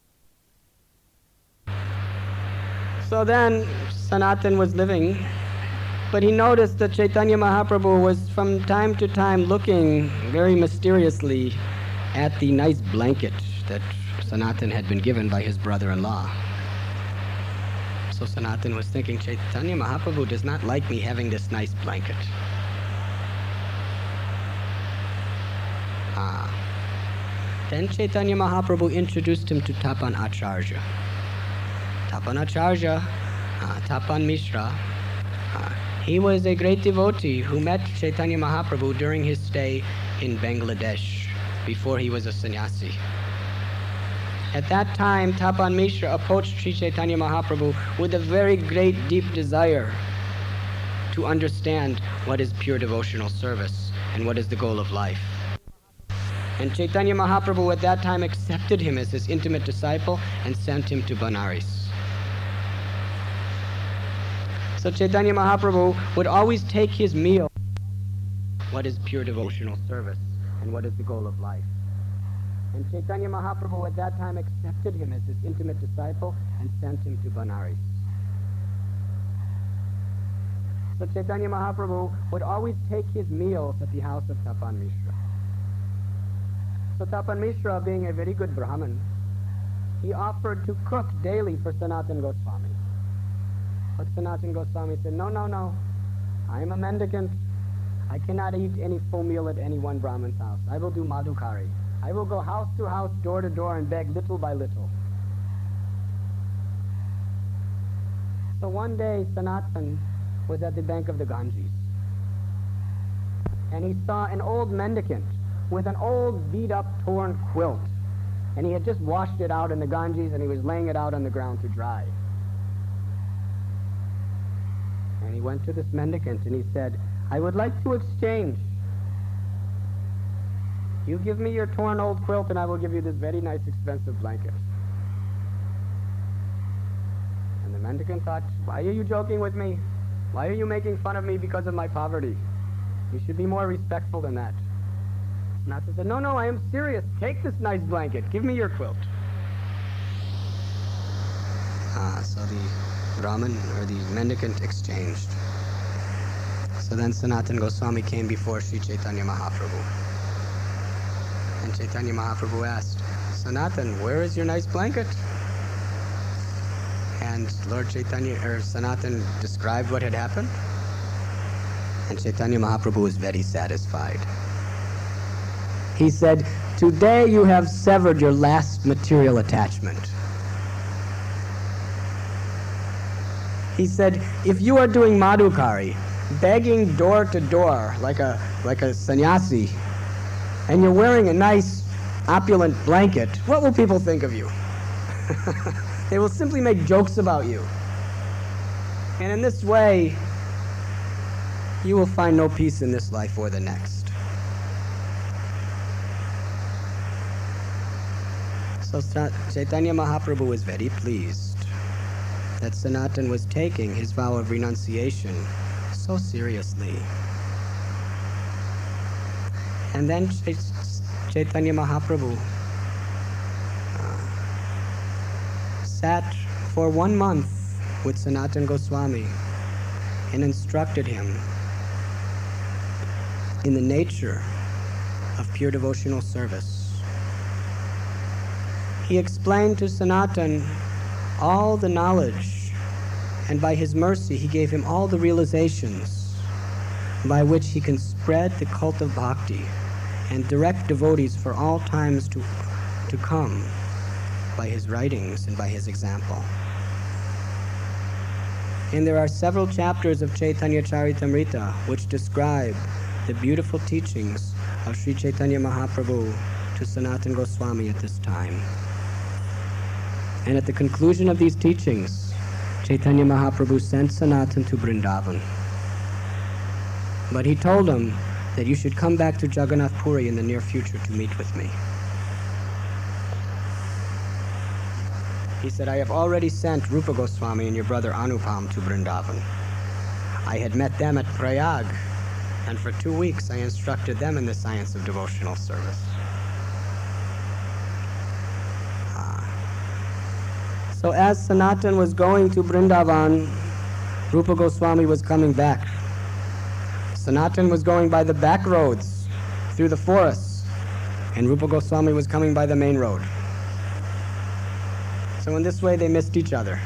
So then Sanatan was living, but he noticed that Chaitanya Mahaprabhu was from time to time looking very mysteriously at the nice blanket that Sanatan had been given by his brother-in-law. So Sanatan was thinking, Chaitanya Mahaprabhu does not like me having this nice blanket. Then Chaitanya Mahaprabhu introduced him to Tapan Acharya. Tapan Acharya, Tapan Mishra, he was a great devotee who met Chaitanya Mahaprabhu during his stay in Bangladesh before he was a sannyasi. At that time, Tapan Mishra approached Sri Chaitanya Mahaprabhu with a very great deep desire to understand what is pure devotional service and what is the goal of life. And Chaitanya Mahaprabhu at that time accepted him as his intimate disciple and sent him to Benares. So Chaitanya Mahaprabhu would always take his meal. What is pure devotional service and what is the goal of life? And Chaitanya Mahaprabhu at that time accepted him as his intimate disciple and sent him to Benares. So Chaitanya Mahaprabhu would always take his meals at the house of Tapan Mishra. So Tapan Mishra, being a very good Brahmin, he offered to cook daily for Sanatan Goswami. But Sanatan Goswami said, no, no, no, I am a mendicant. I cannot eat any full meal at any one Brahmin's house. I will do madhukari. I will go house to house, door to door, and beg little by little. So one day, Sanatan was at the bank of the Ganges, and he saw an old mendicant with an old beat-up, torn quilt, and he had just washed it out in the Ganges, and he was laying it out on the ground to dry. And he went to this mendicant, and he said, I would like to exchange. You give me your torn old quilt, and I will give you this very nice, expensive blanket. And the mendicant thought, why are you joking with me? Why are you making fun of me because of my poverty? You should be more respectful than that. Sanatan said, no, no, I am serious. Take this nice blanket. Give me your quilt. So the Brahmin or the mendicant exchanged. So then Sanatan Goswami came before Sri Chaitanya Mahaprabhu. And Chaitanya Mahaprabhu asked, Sanatan, where is your nice blanket? And Lord Chaitanya, or Sanatan, described what had happened. And Chaitanya Mahaprabhu was very satisfied. He said, today you have severed your last material attachment. He said, if you are doing madhukari, begging door to door like a sannyasi, and you're wearing a nice opulent blanket, what will people think of you? They will simply make jokes about you. And in this way, you will find no peace in this life or the next. So Chaitanya Mahaprabhu was very pleased that Sanatan was taking his vow of renunciation so seriously. And then Chaitanya Mahaprabhu sat for 1 month with Sanatan Goswami and instructed him in the nature of pure devotional service. He explained to Sanatan all the knowledge, and by his mercy he gave him all the realizations by which he can spread the cult of bhakti and direct devotees for all times to come by his writings and by his example. And there are several chapters of Chaitanya Charitamrita which describe the beautiful teachings of Sri Chaitanya Mahaprabhu to Sanatan Goswami at this time. And at the conclusion of these teachings, Chaitanya Mahaprabhu sent Sanatan to Vrindavan. But he told him that you should come back to Jagannath Puri in the near future to meet with me. He said, I have already sent Rupa Goswami and your brother Anupam to Vrindavan. I had met them at Prayag, And for 2 weeks, I instructed them in the science of devotional service. So as Sanatan was going to Vrindavan, Rupa Goswami was coming back. Sanatan was going by the back roads through the forests, and Rupa Goswami was coming by the main road. So in this way they missed each other.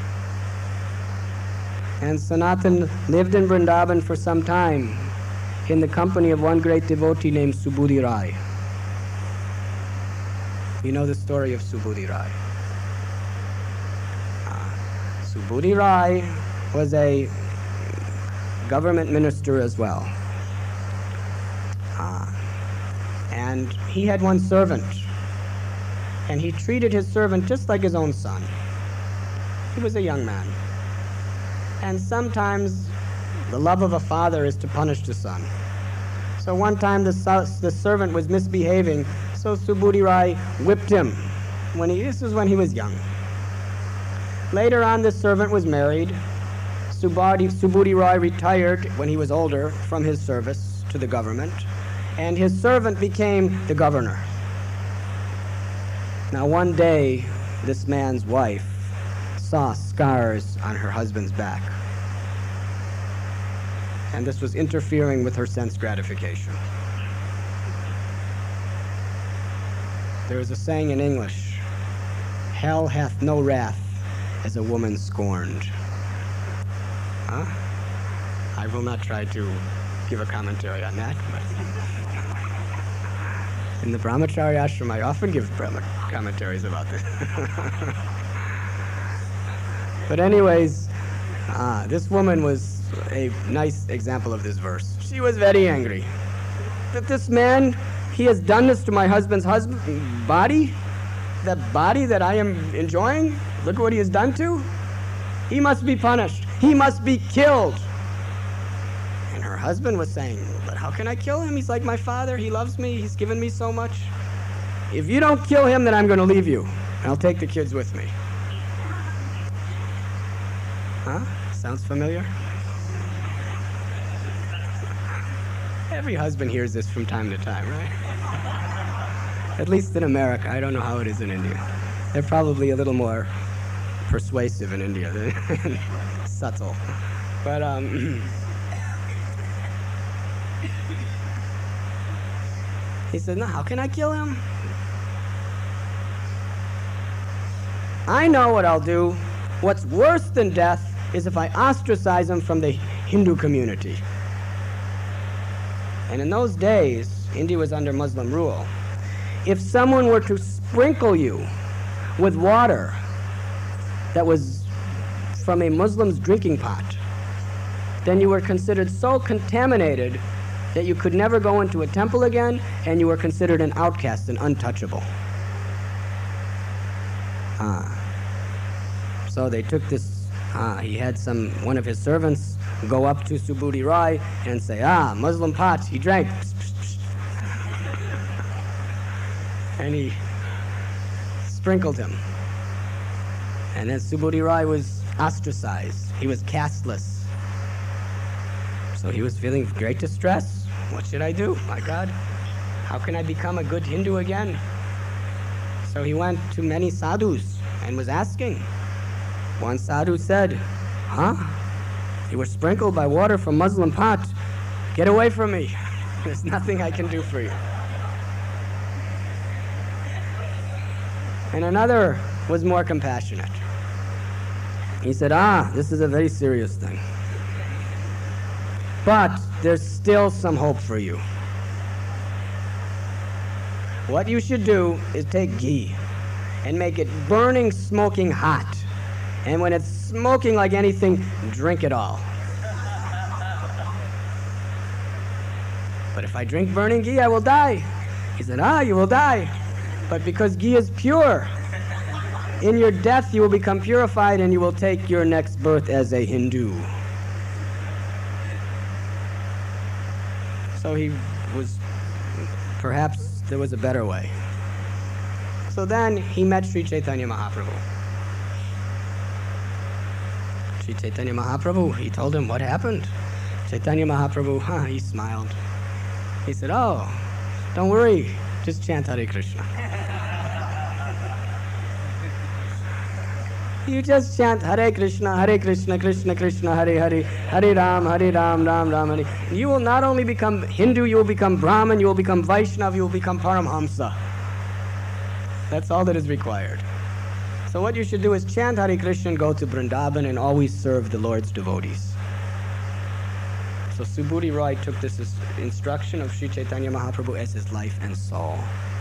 And Sanatan lived in Vrindavan for some time in the company of one great devotee named Subudhi Rai. You know the story of Subudhi Rai. Subudhi Rai was a government minister as well. And he had one servant. And he treated his servant just like his own son. He was a young man. And sometimes the love of a father is to punish the son. So one time the servant was misbehaving, so Subudhi Rai whipped him. This was when he was young. Later on, the servant was married. Subudhi Rai retired when he was older from his service to the government, and his servant became the governor. Now one day, this man's wife saw scars on her husband's back, and this was interfering with her sense gratification. There is a saying in English, "Hell hath no wrath as a woman scorned." I will not try to give a commentary on that, but in the Brahmachari ashram I often give commentaries about this. But anyways, this woman was a nice example of this verse. She was very angry that this man, he has done this to my husband's body, the body that I am enjoying. Look what he has done to. He must be punished. He must be killed. And her husband was saying, but how can I kill him? He's like my father. He loves me. He's given me so much. If you don't kill him, then I'm going to leave you. And I'll take the kids with me. Sounds familiar? Every husband hears this from time to time, right? At least in America. I don't know how it is in India. They're probably a little more persuasive in India than subtle. But he said, no, how can I kill him? I know what I'll do. What's worse than death is if I ostracize him from the Hindu community. And in those days, India was under Muslim rule. If someone were to sprinkle you with water that was from a Muslim's drinking pot, then you were considered so contaminated that you could never go into a temple again, and you were considered an outcast and untouchable. So they took this, he had one of his servants go up to Subudhi Rai and say, Muslim pot, he drank. And he sprinkled him. And then Subudhi Rai was ostracized. He was casteless. So he was feeling great distress. What should I do? My God, how can I become a good Hindu again? So he went to many sadhus and was asking. One sadhu said, you were sprinkled by water from Muslim pot. Get away from me. There's nothing I can do for you. And another was more compassionate. He said, this is a very serious thing. But there's still some hope for you. What you should do is take ghee and make it burning, smoking hot. And when it's smoking like anything, drink it all. But if I drink burning ghee, I will die. He said, you will die. But because ghee is pure, in your death you will become purified and you will take your next birth as a Hindu. So perhaps there was a better way. So then he met Sri Chaitanya Mahaprabhu. Sri Chaitanya Mahaprabhu, he told him what happened. Chaitanya Mahaprabhu, he smiled. He said, "Oh, don't worry, just chant Hare Krishna." You just chant Hare Krishna, Krishna Krishna, Hare Hare, Hare Ram, Ram Ram, Hare. You will not only become Hindu, you will become Brahmin, you will become Vaishnav, you will become Paramhamsa. That's all that is required. So what you should do is chant Hare Krishna and go to Vrindavan and always serve the Lord's devotees. So Subhuti Roy took this instruction of Sri Chaitanya Mahaprabhu as his life and soul.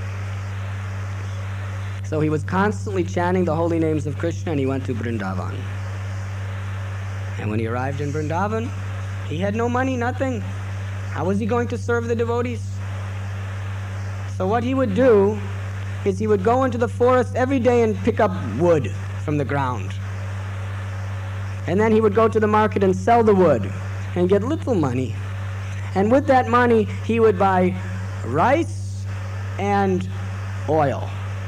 So he was constantly chanting the holy names of Krishna, and he went to Vrindavan. And when he arrived in Vrindavan, he had no money, nothing. How was he going to serve the devotees? So what he would do is he would go into the forest every day and pick up wood from the ground. And then he would go to the market and sell the wood and get little money. And with that money, he would buy rice and oil.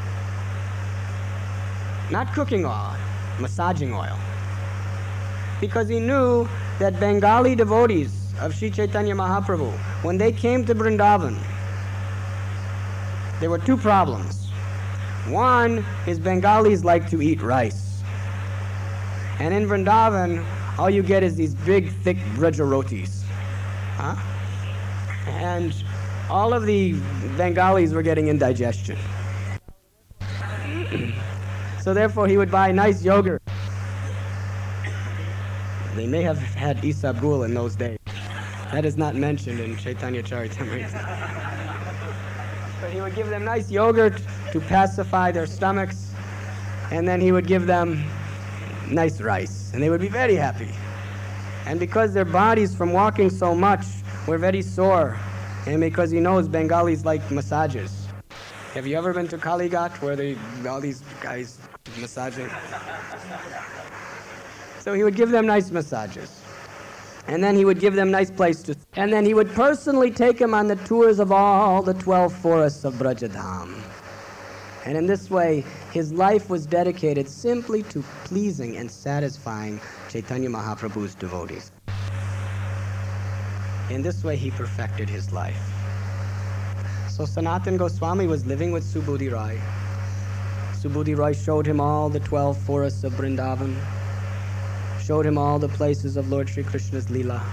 Not cooking oil, massaging oil. Because he knew that Bengali devotees of Sri Chaitanya Mahaprabhu, when they came to Vrindavan, there were two problems. One is Bengalis like to eat rice. And in Vrindavan, all you get is these big, thick braja rotis. And all of the Bengalis were getting indigestion. So therefore he would buy nice yogurt. They may have had Isabgul in those days. That is not mentioned in Chaitanya Charitamrita. But he would give them nice yogurt to pacify their stomachs, and then he would give them nice rice, and they would be very happy. And because their bodies from walking so much were very sore, and because he knows Bengalis like massages. Have you ever been to Kalighat where all these guys massaging? So he would give them nice massages. And then he would give them nice places. And then he would personally take them on the tours of all the 12 forests of Brajadham. And in this way, his life was dedicated simply to pleasing and satisfying Chaitanya Mahaprabhu's devotees. In this way, he perfected his life. So Sanatan Goswami was living with Subhuti Roy. Subhuti Roy showed him all the 12 forests of Vrindavan, showed him all the places of Lord Sri Krishna's Leela.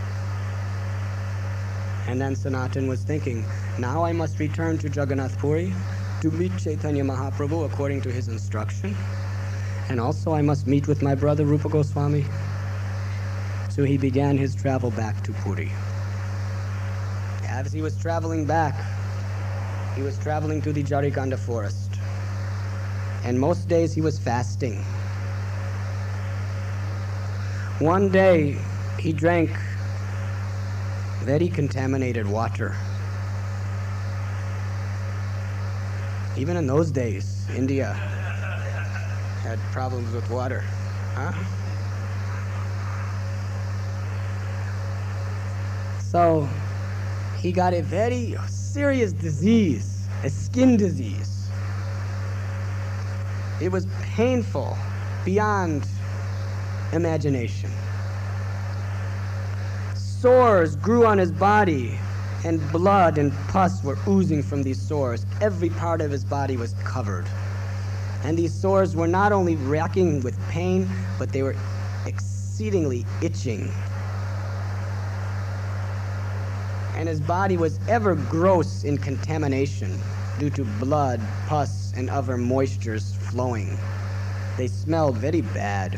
And then Sanatan was thinking, now I must return to Jagannath Puri to meet Chaitanya Mahaprabhu according to his instruction. And also I must meet with my brother Rupa Goswami. So he began his travel back to Puri. As he was traveling back, he was traveling to the Jarikanda forest. And most days he was fasting. One day he drank very contaminated water. Even in those days, India had problems with water. So he got a very serious disease, a skin disease. It was painful beyond imagination. Sores grew on his body, and blood and pus were oozing from these sores. Every part of his body was covered. And these sores were not only racking with pain, but they were exceedingly itching. And his body was ever gross in contamination due to blood, pus, and other moistures flowing. They smelled very bad.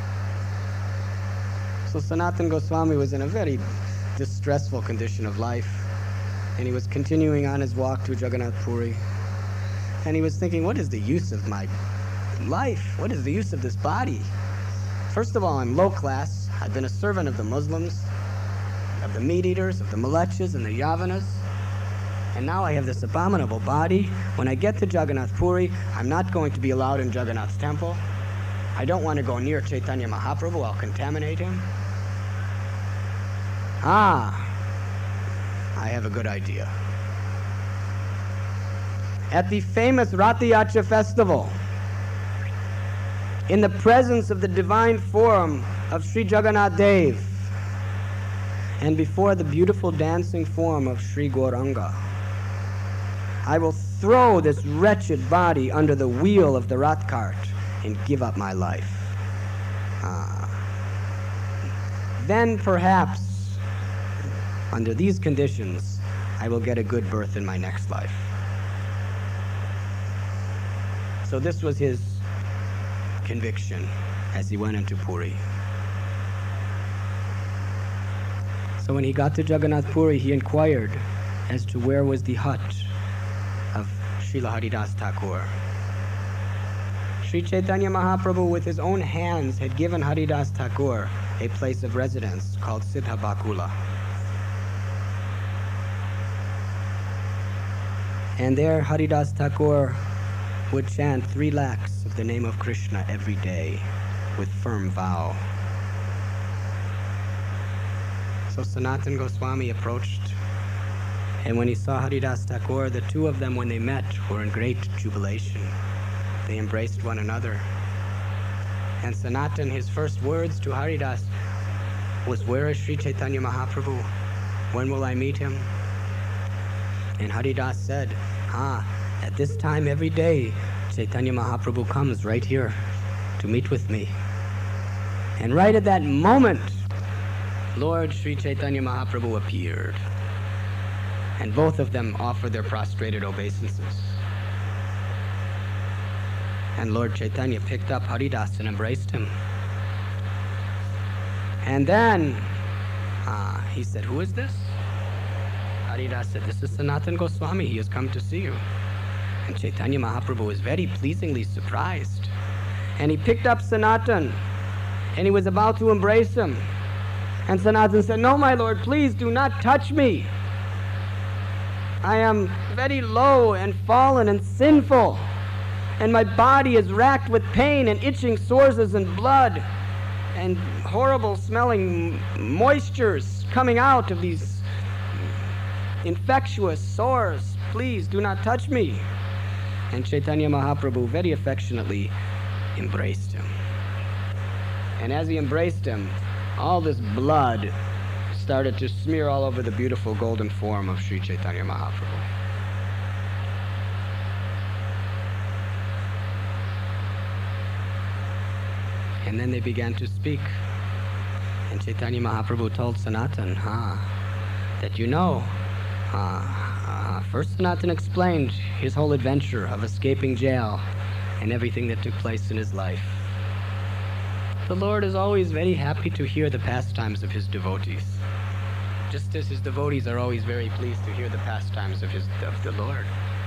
So Sanatan Goswami was in a very distressful condition of life, and he was continuing on his walk to Jagannath Puri. And he was thinking, what is the use of my life? What is the use of this body? First of all, I'm low class. I've been a servant of the Muslims, of the meat eaters, of the Malachas and the Yavanas. And now I have this abominable body. When I get to Jagannath Puri, I'm not going to be allowed in Jagannath's temple. I don't want to go near Chaitanya Mahaprabhu. I'll contaminate him. I have a good idea. At the famous Ratiyatra festival, in the presence of the divine form of Sri Jagannath Dev, and before the beautiful dancing form of Sri Gauranga, I will throw this wretched body under the wheel of the Rath cart and give up my life. Then perhaps, under these conditions, I will get a good birth in my next life. So this was his conviction as he went into Puri. So when he got to Jagannath Puri, he inquired as to where was the hut of Srila Haridas Thakur. Sri Chaitanya Mahaprabhu with his own hands had given Haridas Thakur a place of residence called Siddha Bakula. And there Haridas Thakur would chant 3 lakhs of the name of Krishna every day with firm vow. So Sanatana Goswami approached, and when he saw Haridas Thakur, the two of them, when they met, were in great jubilation. They embraced one another. And Sanatana, his first words to Haridas was, "Where is Sri Chaitanya Mahaprabhu? When will I meet him?" And Haridas said, at this time every day, Chaitanya Mahaprabhu comes right here to meet with me. And right at that moment, Lord Sri Chaitanya Mahaprabhu appeared. And both of them offered their prostrated obeisances. And Lord Chaitanya picked up Haridas and embraced him. And then he said, "Who is this?" Haridas said, "This is Sanatana Goswami. He has come to see you." And Chaitanya Mahaprabhu was very pleasingly surprised. And he picked up Sanatana, and he was about to embrace him. And Sanatana said, "No, my Lord, please do not touch me. I am very low and fallen and sinful, and my body is racked with pain and itching sores and blood and horrible smelling moistures coming out of these infectious sores. Please do not touch me." And Chaitanya Mahaprabhu very affectionately embraced him. And as he embraced him, all this blood started to smear all over the beautiful golden form of Sri Chaitanya Mahaprabhu. And then they began to speak. And Chaitanya Mahaprabhu told Sanatana, that first Sanatana explained his whole adventure of escaping jail and everything that took place in his life. The Lord is always very happy to hear the pastimes of his devotees, just as his devotees are always very pleased to hear the pastimes of the Lord.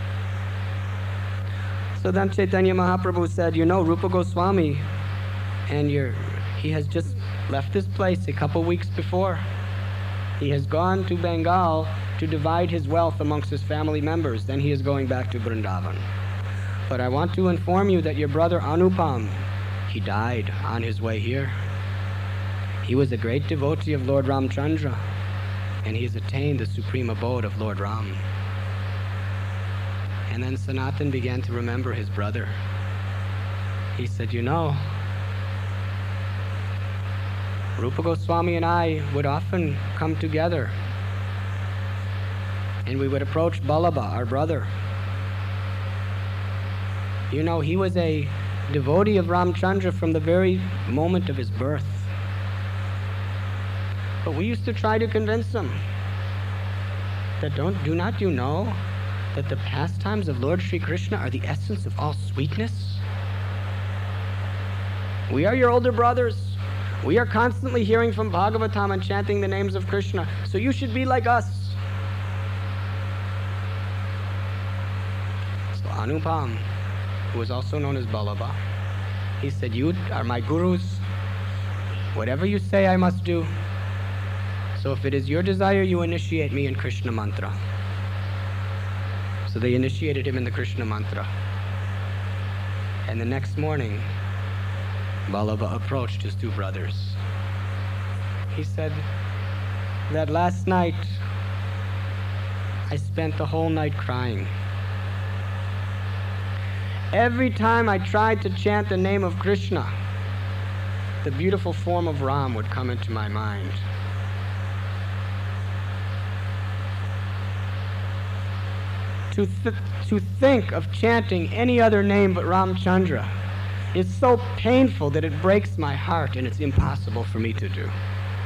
So then Chaitanya Mahaprabhu said, Rupa Goswami, and he has just left this place a couple weeks before. He has gone to Bengal to divide his wealth amongst his family members. Then he is going back to Vrindavan. But I want to inform you that your brother Anupam, he died on his way here. He was a great devotee of Lord Ramchandra, and he has attained the supreme abode of Lord Ram. And then Sanatana began to remember his brother. He said, Rupa Goswami and I would often come together, and we would approach Ballabha, our brother. He was a devotee of Ramchandra from the very moment of his birth. But we used to try to convince him that do not you know that the pastimes of Lord Sri Krishna are the essence of all sweetness? We are your older brothers. We are constantly hearing from Bhagavatam and chanting the names of Krishna, so you should be like us. So Anupam, who was also known as Ballabha, he said, "You are my gurus. Whatever you say, I must do. So if it is your desire, you initiate me in Krishna mantra." So they initiated him in the Krishna mantra. And the next morning, Ballabha approached his two brothers. He said, "That last night, I spent the whole night crying. Every time I tried to chant the name of Krishna, the beautiful form of Ram would come into my mind. to think of chanting any other name but Ramchandra is so painful that it breaks my heart, and it's impossible for me to do.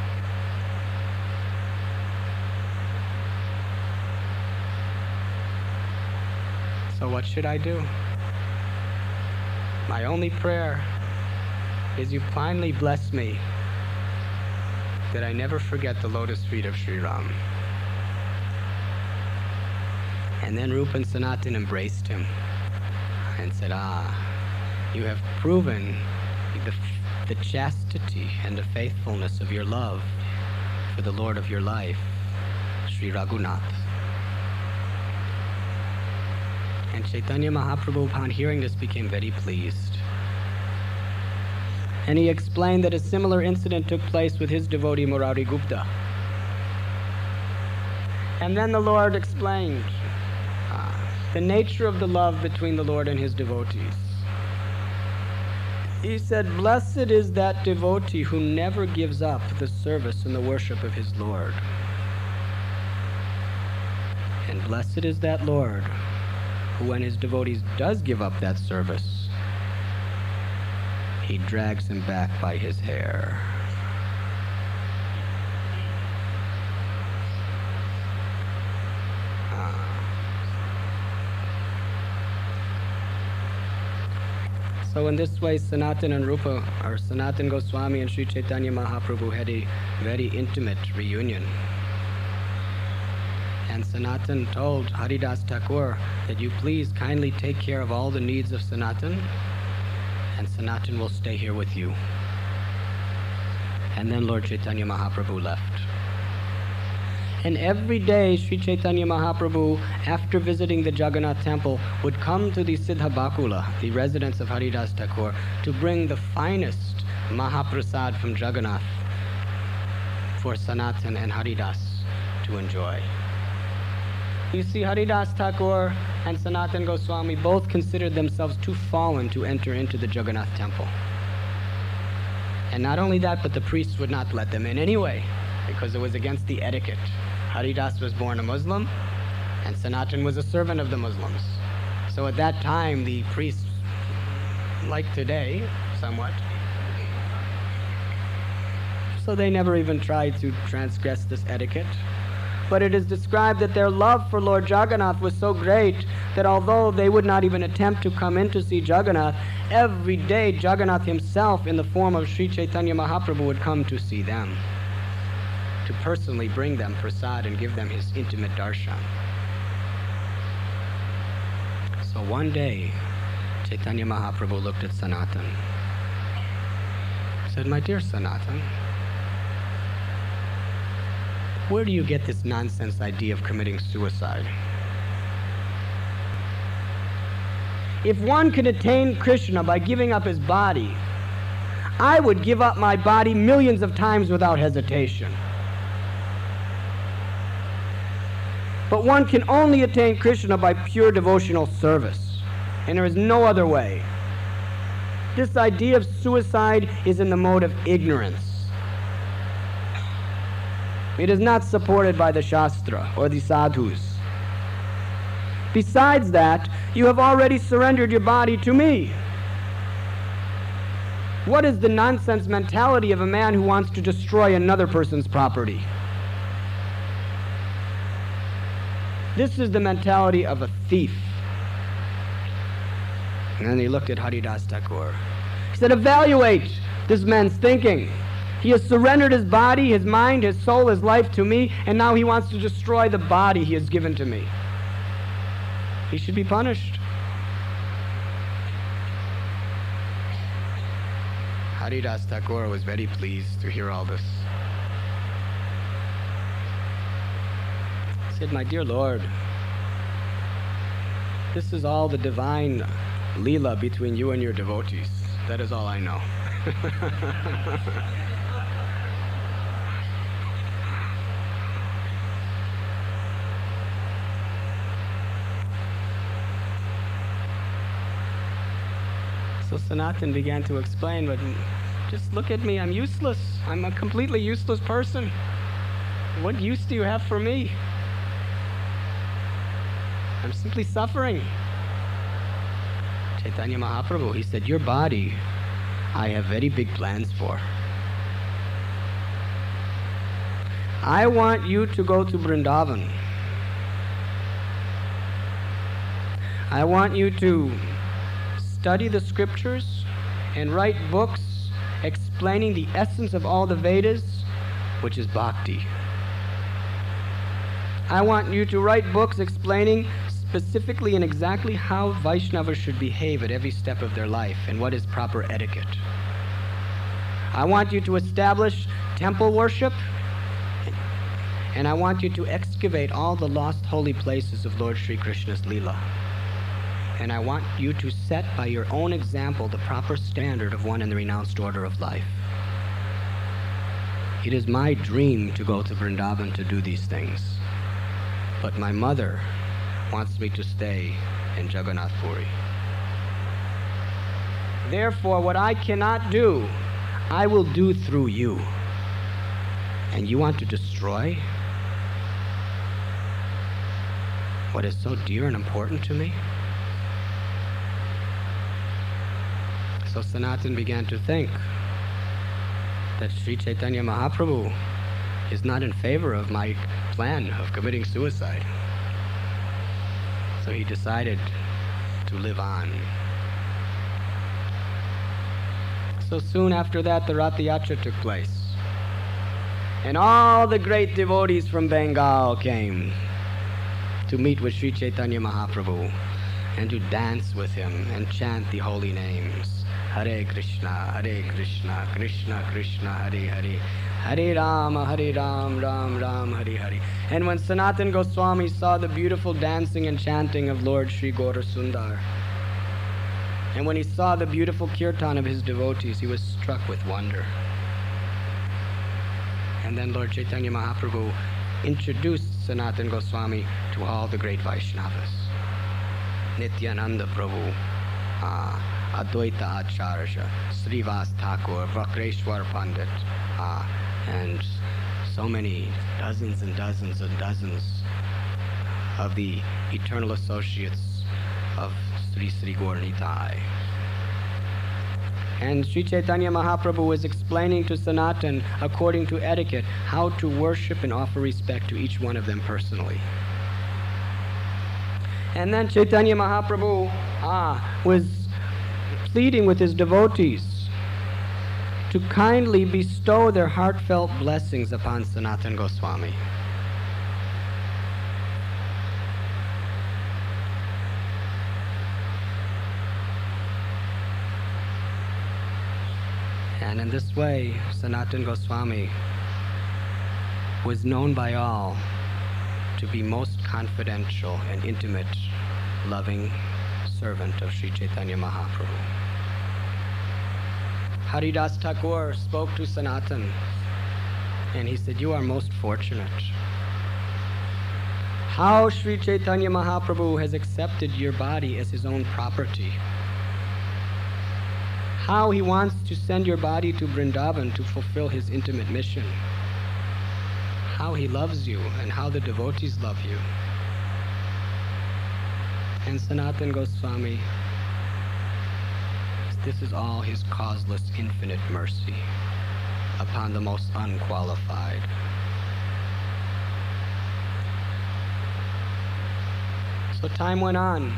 So what should I do? My only prayer is you finally bless me that I never forget the lotus feet of Sri Ram. And then Rupa and Sanatan embraced him and said, you have proven the chastity and the faithfulness of your love for the Lord of your life, Sri Raghunath. And Chaitanya Mahaprabhu, upon hearing this, became very pleased. And he explained that a similar incident took place with his devotee Murari Gupta. And then the Lord explained the nature of the love between the Lord and his devotees. He said, blessed is that devotee who never gives up the service and the worship of his Lord. And blessed is that Lord who, when his devotees does give up that service, he drags him back by his hair. So in this way, Sanatan and Rupa, or Sanatan Goswami and Sri Chaitanya Mahaprabhu, had a very intimate reunion. And Sanatan told Haridas Thakur that you please kindly take care of all the needs of Sanatan, and Sanatan will stay here with you. And then Lord Chaitanya Mahaprabhu left. And every day Sri Chaitanya Mahaprabhu, after visiting the Jagannath temple, would come to the Siddha Bakula, the residence of Haridas Thakur, to bring the finest Mahaprasad from Jagannath for Sanatan and Haridas to enjoy. You see, Haridas Thakur and Sanatan Goswami both considered themselves too fallen to enter into the Jagannath temple. And not only that, but the priests would not let them in anyway, because it was against the etiquette. Haridas was born a Muslim, and Sanatan was a servant of the Muslims. So at that time, the priests, like today, somewhat, so they never even tried to transgress this etiquette. But it is described that their love for Lord Jagannath was so great that although they would not even attempt to come in to see Jagannath, every day Jagannath himself, in the form of Sri Chaitanya Mahaprabhu, would come to see them, to personally bring them prasad and give them his intimate darshan. So one day, Chaitanya Mahaprabhu looked at Sanatan. He said, my dear Sanatan, where do you get this nonsense idea of committing suicide? If one could attain Krishna by giving up his body, I would give up my body millions of times without hesitation. But one can only attain Krishna by pure devotional service, and there is no other way. This idea of suicide is in the mode of ignorance. It is not supported by the Shastra or the sadhus. Besides that, you have already surrendered your body to me. What is the nonsense mentality of a man who wants to destroy another person's property? This is the mentality of a thief. And then he looked at Haridas Thakur. He said, evaluate this man's thinking. He has surrendered his body, his mind, his soul, his life to me, and now he wants to destroy the body he has given to me. He should be punished. Haridas Thakur was very pleased to hear all this. He said, my dear Lord, this is all the divine leela between you and your devotees. That is all I know. So Sanatan began to explain, but just look at me, I'm useless. I'm a completely useless person. What use do you have for me? I'm simply suffering. Chaitanya Mahaprabhu, he said, your body, I have very big plans for. I want you to go to Vrindavan. I want you to study the scriptures and write books explaining the essence of all the Vedas, which is bhakti. I want you to write books explaining specifically and exactly how Vaishnavas should behave at every step of their life and what is proper etiquette. I want you to establish temple worship, and I want you to excavate all the lost holy places of Lord Sri Krishna's Leela. And I want you to set by your own example the proper standard of one in the renounced order of life. It is my dream to go to Vrindavan to do these things, but my mother wants me to stay in Jagannath Puri. Therefore, what I cannot do, I will do through you. And you want to destroy what is so dear and important to me? So Sanatan began to think that Sri Chaitanya Mahaprabhu is not in favor of my plan of committing suicide. So he decided to live on. So soon after that, the Rath Yatra took place. And all the great devotees from Bengal came to meet with Sri Chaitanya Mahaprabhu and to dance with him and chant the holy names. Hare Krishna, Krishna Krishna, Hare Hare, Hare Ram, Ram Ram, Hare Hare. And when Sanatan Goswami saw the beautiful dancing and chanting of Lord Sri Gaura Sundar, and when he saw the beautiful kirtan of his devotees, he was struck with wonder. And then Lord Chaitanya Mahaprabhu introduced Sanatan Goswami to all the great Vaishnavas. Nityananda Prabhu, Advaita Acharya, Srivas Thakur, Vakreshwar Pandit, and so many, dozens and dozens and dozens of the eternal associates of Sri Sri Gaur Nitai. And Sri Chaitanya Mahaprabhu was explaining to Sanatan, according to etiquette, how to worship and offer respect to each one of them personally. And then Chaitanya Mahaprabhu was pleading with his devotees to kindly bestow their heartfelt blessings upon Sanatan Goswami. And in this way, Sanatan Goswami was known by all to be most confidential and intimate, loving servant of Sri Chaitanya Mahaprabhu. Haridas Thakur spoke to Sanatan, and he said, you are most fortunate. How Sri Chaitanya Mahaprabhu has accepted your body as his own property. How he wants to send your body to Vrindavan to fulfill his intimate mission. How he loves you and how the devotees love you. And Sanatan Goswami, this is all his causeless infinite mercy upon the most unqualified. So time went on,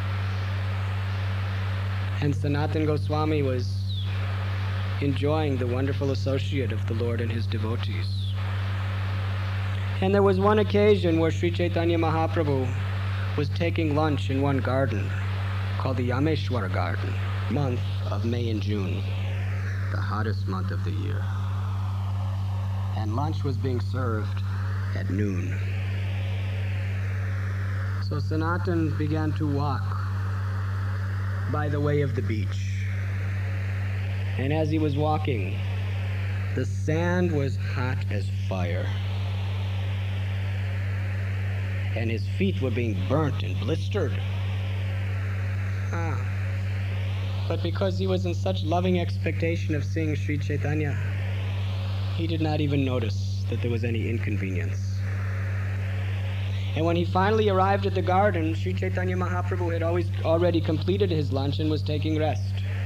and Sanatan Goswami was enjoying the wonderful associate of the Lord and his devotees. And there was one occasion where Sri Chaitanya Mahaprabhu was taking lunch in one garden called the Yameshwara Garden, month of May and June, the hottest month of the year. And lunch was being served at noon. So Sanatan began to walk by the way of the beach. And as he was walking, the sand was hot as fire. And his feet were being burnt and blistered. But because he was in such loving expectation of seeing Sri Chaitanya, he did not even notice that there was any inconvenience. And when he finally arrived at the garden, Sri Chaitanya Mahaprabhu had already completed his lunch and was taking rest.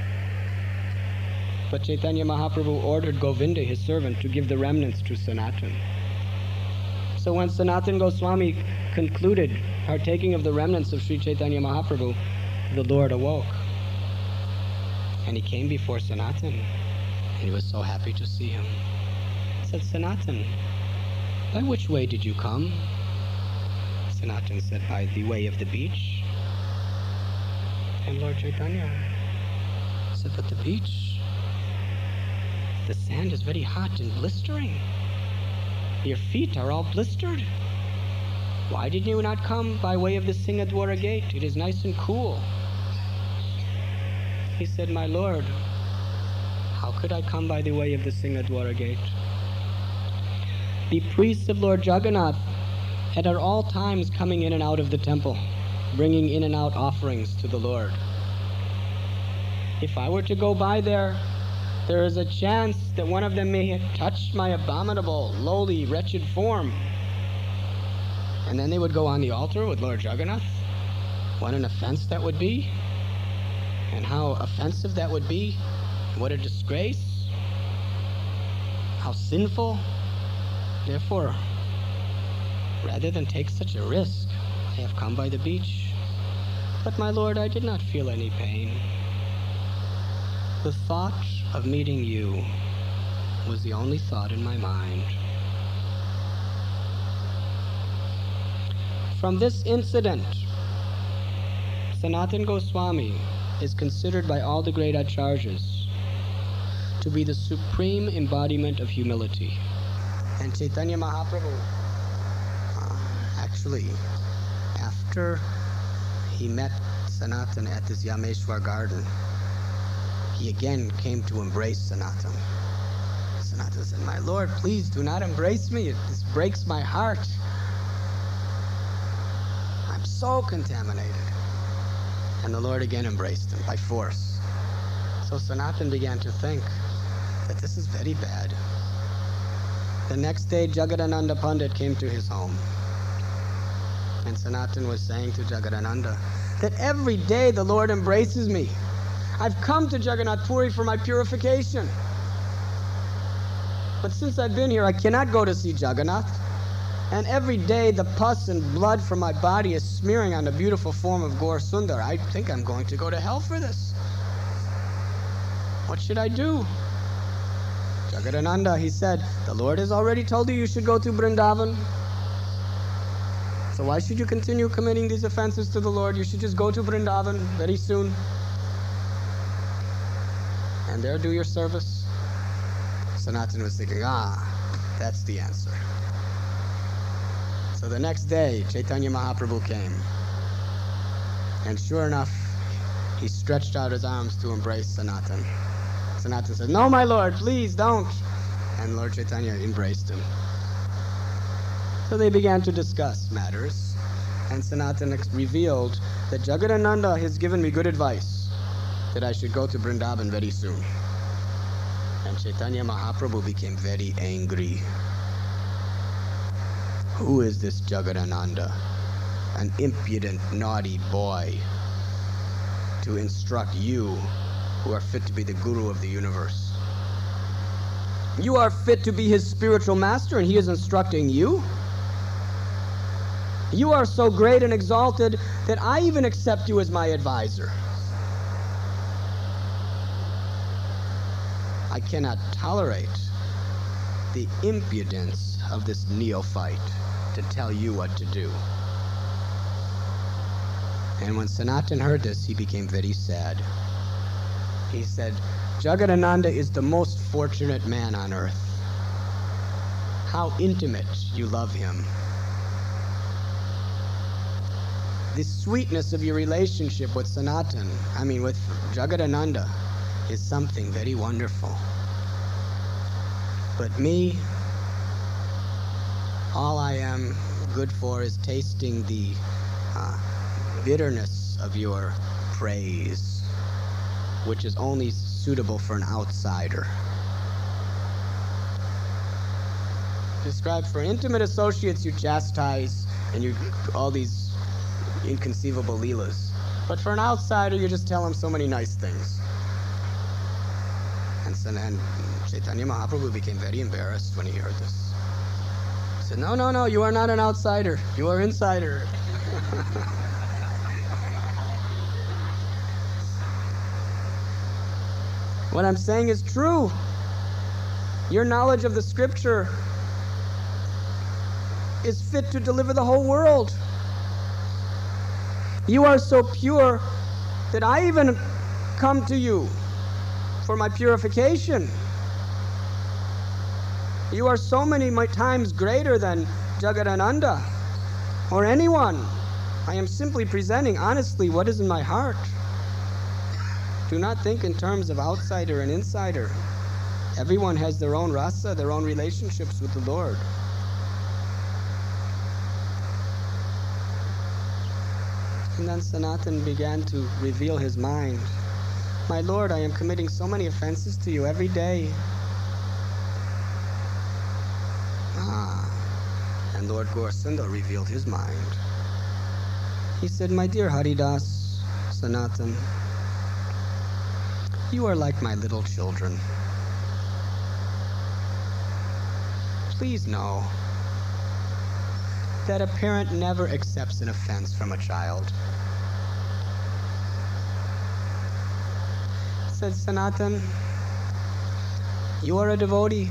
But Chaitanya Mahaprabhu ordered Govinda, his servant, to give the remnants to Sanatan. So when Sanatan Goswami concluded partaking of the remnants of Sri Chaitanya Mahaprabhu, the Lord awoke. And he came before Sanatan, and he was so happy to see him. He said, "Sanatan, by which way did you come?" Sanatan said, "By the way of the beach." And Lord Chaitanya said, "But the beach, the sand is very hot and blistering. Your feet are all blistered. Why did you not come by way of the Singadwara gate? It is nice and cool." He said, "My Lord, how could I come by the way of the Singadwara gate? The priests of Lord Jagannath had at all times coming in and out of the temple, bringing in and out offerings to the Lord. If I were to go by there is a chance that one of them may have touched my abominable, lowly, wretched form. And then they would go on the altar with Lord Jagannath. What an offense that would be, and how offensive that would be. What a disgrace. How sinful. Therefore, rather than take such a risk, I have come by the beach. But my Lord, I did not feel any pain. The thought of meeting you was the only thought in my mind." From this incident, Sanatan Goswami is considered by all the great acharyas to be the supreme embodiment of humility. And Chaitanya Mahaprabhu, actually, after he met Sanatan at this Yameshwar garden, he again came to embrace Sanatan. Sanatan said, "My Lord, please do not embrace me. This breaks my heart. I'm so contaminated." And the Lord again embraced him by force. So Sanatan began to think that this is very bad. The next day, Jagadananda Pandit came to his home. And Sanatan was saying to Jagadananda that every day the Lord embraces me. I've come to Jagannath Puri for my purification. But since I've been here, I cannot go to see Jagannath. And every day the pus and blood from my body is smearing on the beautiful form of Gaur Sundar. I think I'm going to go to hell for this. What should I do? Jagadananda, he said, the Lord has already told you should go to Vrindavan. So why should you continue committing these offenses to the Lord? You should just go to Vrindavan very soon. And there do your service. Sanatan was thinking, that's the answer. So the next day, Chaitanya Mahaprabhu came. And sure enough, he stretched out his arms to embrace Sanatan. Sanatan said, "No, my Lord, please don't." And Lord Chaitanya embraced him. So they began to discuss matters. And Sanatan revealed that Jagadananda has given me good advice, that I should go to Vrindavan very soon. And Chaitanya Mahaprabhu became very angry. Who is this Jagadananda? An impudent, naughty boy, to instruct you who are fit to be the guru of the universe. You are fit to be his spiritual master, and he is instructing you? You are so great and exalted that I even accept you as my advisor. I cannot tolerate the impudence of this neophyte to tell you what to do. And when Sanatan heard this, he became very sad. He said, Jagadananda is the most fortunate man on earth. How intimate you love him. The sweetness of your relationship with Sanatan, with Jagadananda, is something very wonderful. But me, all I am good for is tasting the bitterness of your praise, which is only suitable for an outsider. Described, for intimate associates you chastise, and you do all these inconceivable leelas. But for an outsider, you just tell him so many nice things. And Chaitanya Mahaprabhu became very embarrassed when he heard this. He said, no, you are not an outsider. You are insider. What I'm saying is true. Your knowledge of the scripture is fit to deliver the whole world. You are so pure that I even come to you for my purification. You are so many times greater than Jagadananda or anyone. I am simply presenting honestly what is in my heart. Do not think in terms of outsider and insider. Everyone has their own rasa, their own relationships with the Lord. And then Sanatan began to reveal his mind. My Lord, I am committing so many offenses to you every day. And Lord Gaurasundar revealed his mind. He said, my dear Haridas, Sanatan, you are like my little children. Please know that a parent never accepts an offense from a child. Said Sanatan, you are a devotee.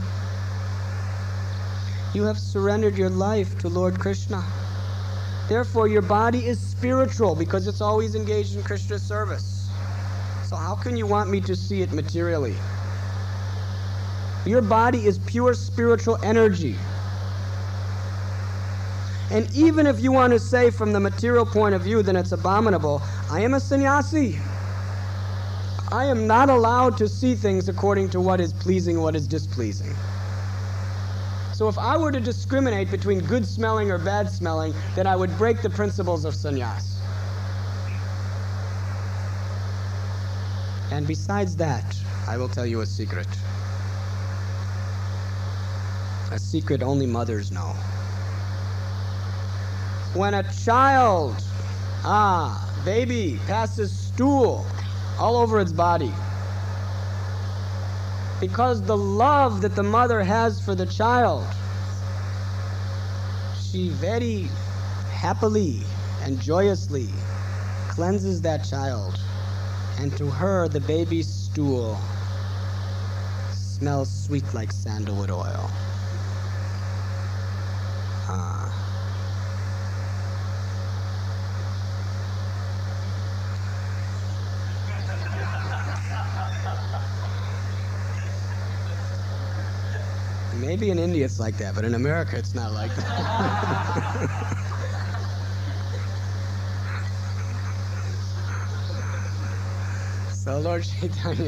You have surrendered your life to Lord Krishna. Therefore, your body is spiritual because it's always engaged in Krishna's service. So how can you want me to see it materially? Your body is pure spiritual energy. And even if you want to say from the material point of view that it's abominable, I am a sannyasi. I am not allowed to see things according to what is pleasing and what is displeasing. So if I were to discriminate between good smelling or bad smelling, then I would break the principles of sannyas. And besides that, I will tell you a secret. A secret only mothers know. When a child, baby, passes stool all over its body, because the love that the mother has for the child, she very happily and joyously cleanses that child, and to her the baby's stool smells sweet like sandalwood oil. Maybe in India it's like that, but in America it's not like that. So Lord Chaitanya,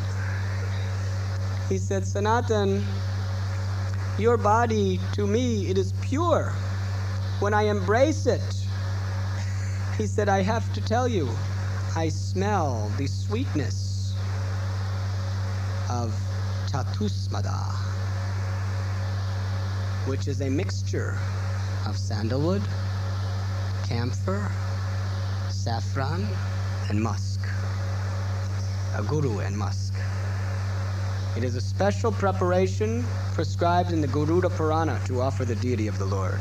he said, Sanatan, your body, to me, it is pure. When I embrace it, he said, I have to tell you, I smell the sweetness of chatusmada, which is a mixture of sandalwood, camphor, saffron, and musk. A guru and musk. It is a special preparation prescribed in the Garuda Purana to offer the deity of the Lord.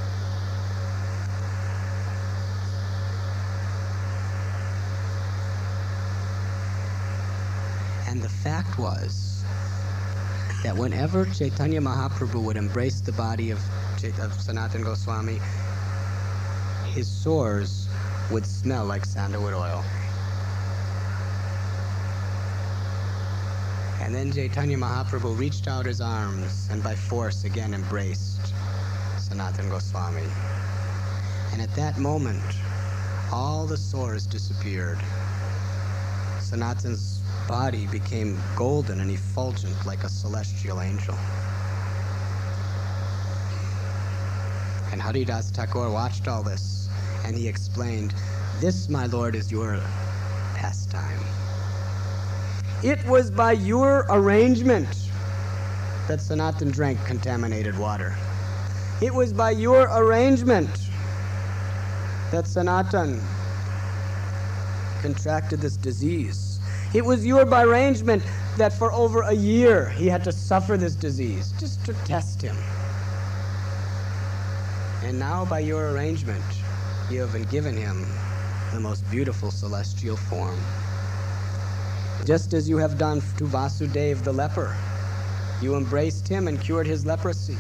And the fact was that whenever Chaitanya Mahaprabhu would embrace the body of Sanatan Goswami, his sores would smell like sandalwood oil. And then Chaitanya Mahaprabhu reached out his arms and by force again embraced Sanatan Goswami. And at that moment, all the sores disappeared. Sanatan's body became golden and effulgent like a celestial angel. And Haridas Thakur watched all this, and he explained, this, my Lord, is your pastime. It was by your arrangement that Sanatan drank contaminated water. It was by your arrangement that Sanatan contracted this disease. It was your by arrangement that for over a year he had to suffer this disease, just to test him. And now by your arrangement, you have been given him the most beautiful celestial form. Just as you have done to Vasudeva the leper. You embraced him and cured his leprosy.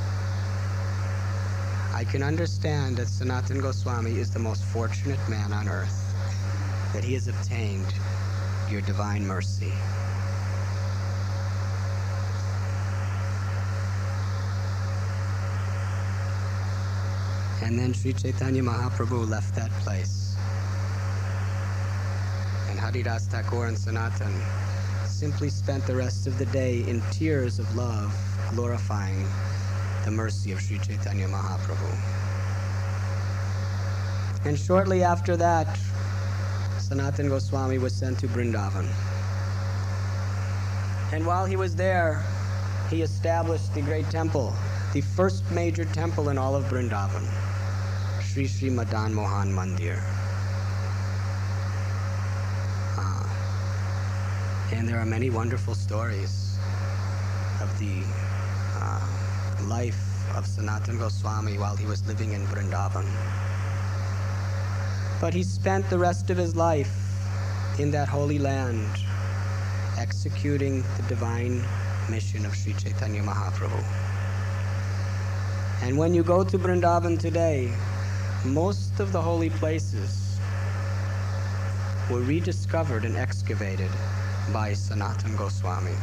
I can understand that Sanatana Goswami is the most fortunate man on earth, that he has obtained your divine mercy. And then Sri Chaitanya Mahaprabhu left that place. And Haridas Thakur and Sanatan simply spent the rest of the day in tears of love, glorifying the mercy of Sri Chaitanya Mahaprabhu. And shortly after that, Sanatana Goswami was sent to Vrindavan. And while he was there, he established the great temple, the first major temple in all of Vrindavan, Sri Sri Madan Mohan Mandir. And there are many wonderful stories of the life of Sanatana Goswami while he was living in Vrindavan. But he spent the rest of his life in that holy land, executing the divine mission of Sri Chaitanya Mahaprabhu. And when you go to Vrindavan today, most of the holy places were rediscovered and excavated by Sanatana Goswami.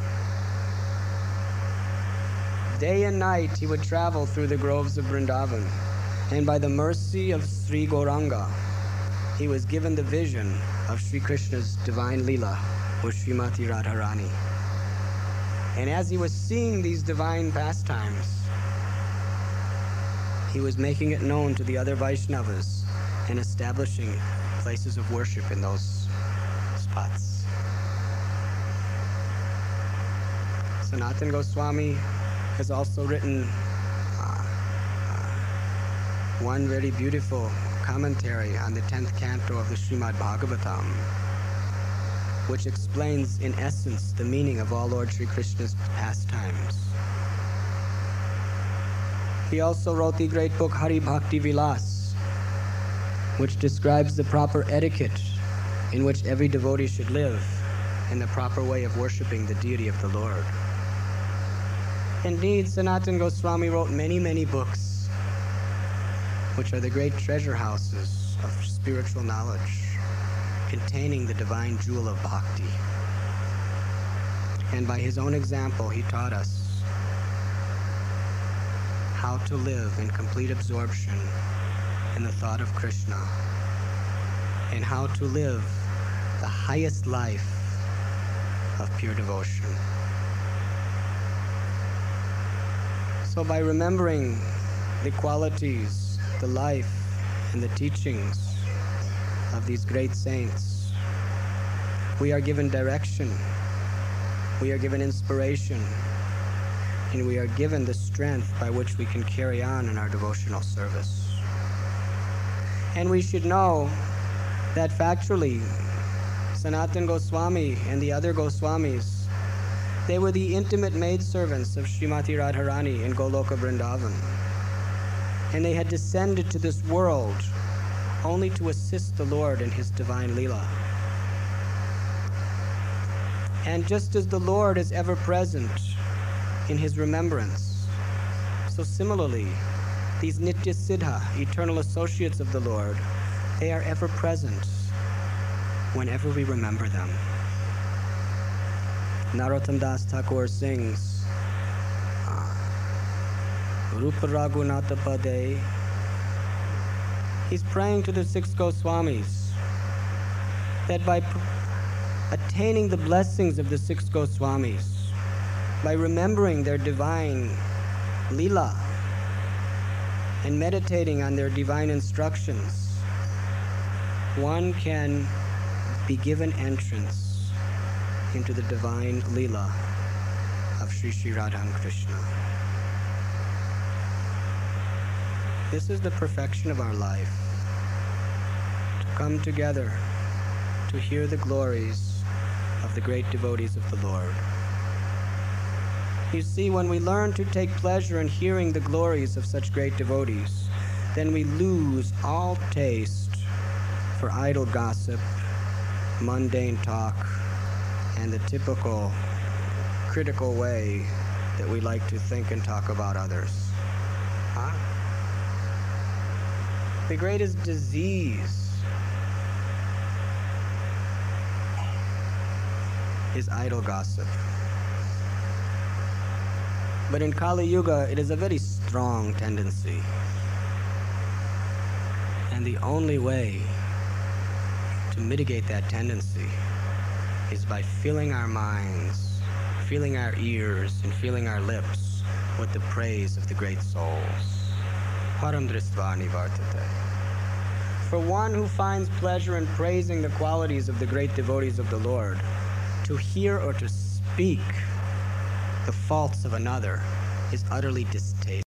Day and night he would travel through the groves of Vrindavan, and by the mercy of Sri Gauranga, he was given the vision of Sri Krishna's divine Leela with Srimati Radharani. And as he was seeing these divine pastimes, he was making it known to the other Vaishnavas and establishing places of worship in those spots. Sanatana Goswami has also written one very beautiful commentary on the 10th canto of the Srimad Bhagavatam, which explains in essence the meaning of all Lord Sri Krishna's pastimes. He also wrote the great book Hari Bhakti Vilas, which describes the proper etiquette in which every devotee should live and the proper way of worshiping the deity of the Lord. Indeed, Sanatana Goswami wrote many, many books, which are the great treasure houses of spiritual knowledge, containing the divine jewel of bhakti. And by his own example, he taught us how to live in complete absorption in the thought of Krishna, and how to live the highest life of pure devotion. So by remembering the qualities, the life, and the teachings of these great saints, we are given direction, we are given inspiration, and we are given the strength by which we can carry on in our devotional service. And we should know that factually, Sanatana Goswami and the other Goswamis, they were the intimate maidservants of Srimati Radharani in Goloka Vrindavan. And they had descended to this world only to assist the Lord in his divine Leela. And just as the Lord is ever present in his remembrance, so similarly, these Nitya Siddha, eternal associates of the Lord, they are ever present whenever we remember them. Narottam Das Thakur sings, Rupa Raghunatha Pade. He's praying to the six Goswamis that by attaining the blessings of the six Goswamis, by remembering their divine Leela and meditating on their divine instructions, one can be given entrance into the divine Leela of Sri Sri Radha and Krishna. This is the perfection of our life. come together to hear the glories of the great devotees of the Lord. You see, when we learn to take pleasure in hearing the glories of such great devotees, then we lose all taste for idle gossip, mundane talk, and the typical critical way that we like to think and talk about others. Huh? The greatest disease is idle gossip. But in Kali Yuga, it is a very strong tendency. And the only way to mitigate that tendency is by filling our minds, filling our ears, and filling our lips with the praise of the great souls. Param dristva nivartate. For one who finds pleasure in praising the qualities of the great devotees of the Lord, to hear or to speak the faults of another is utterly distasteful.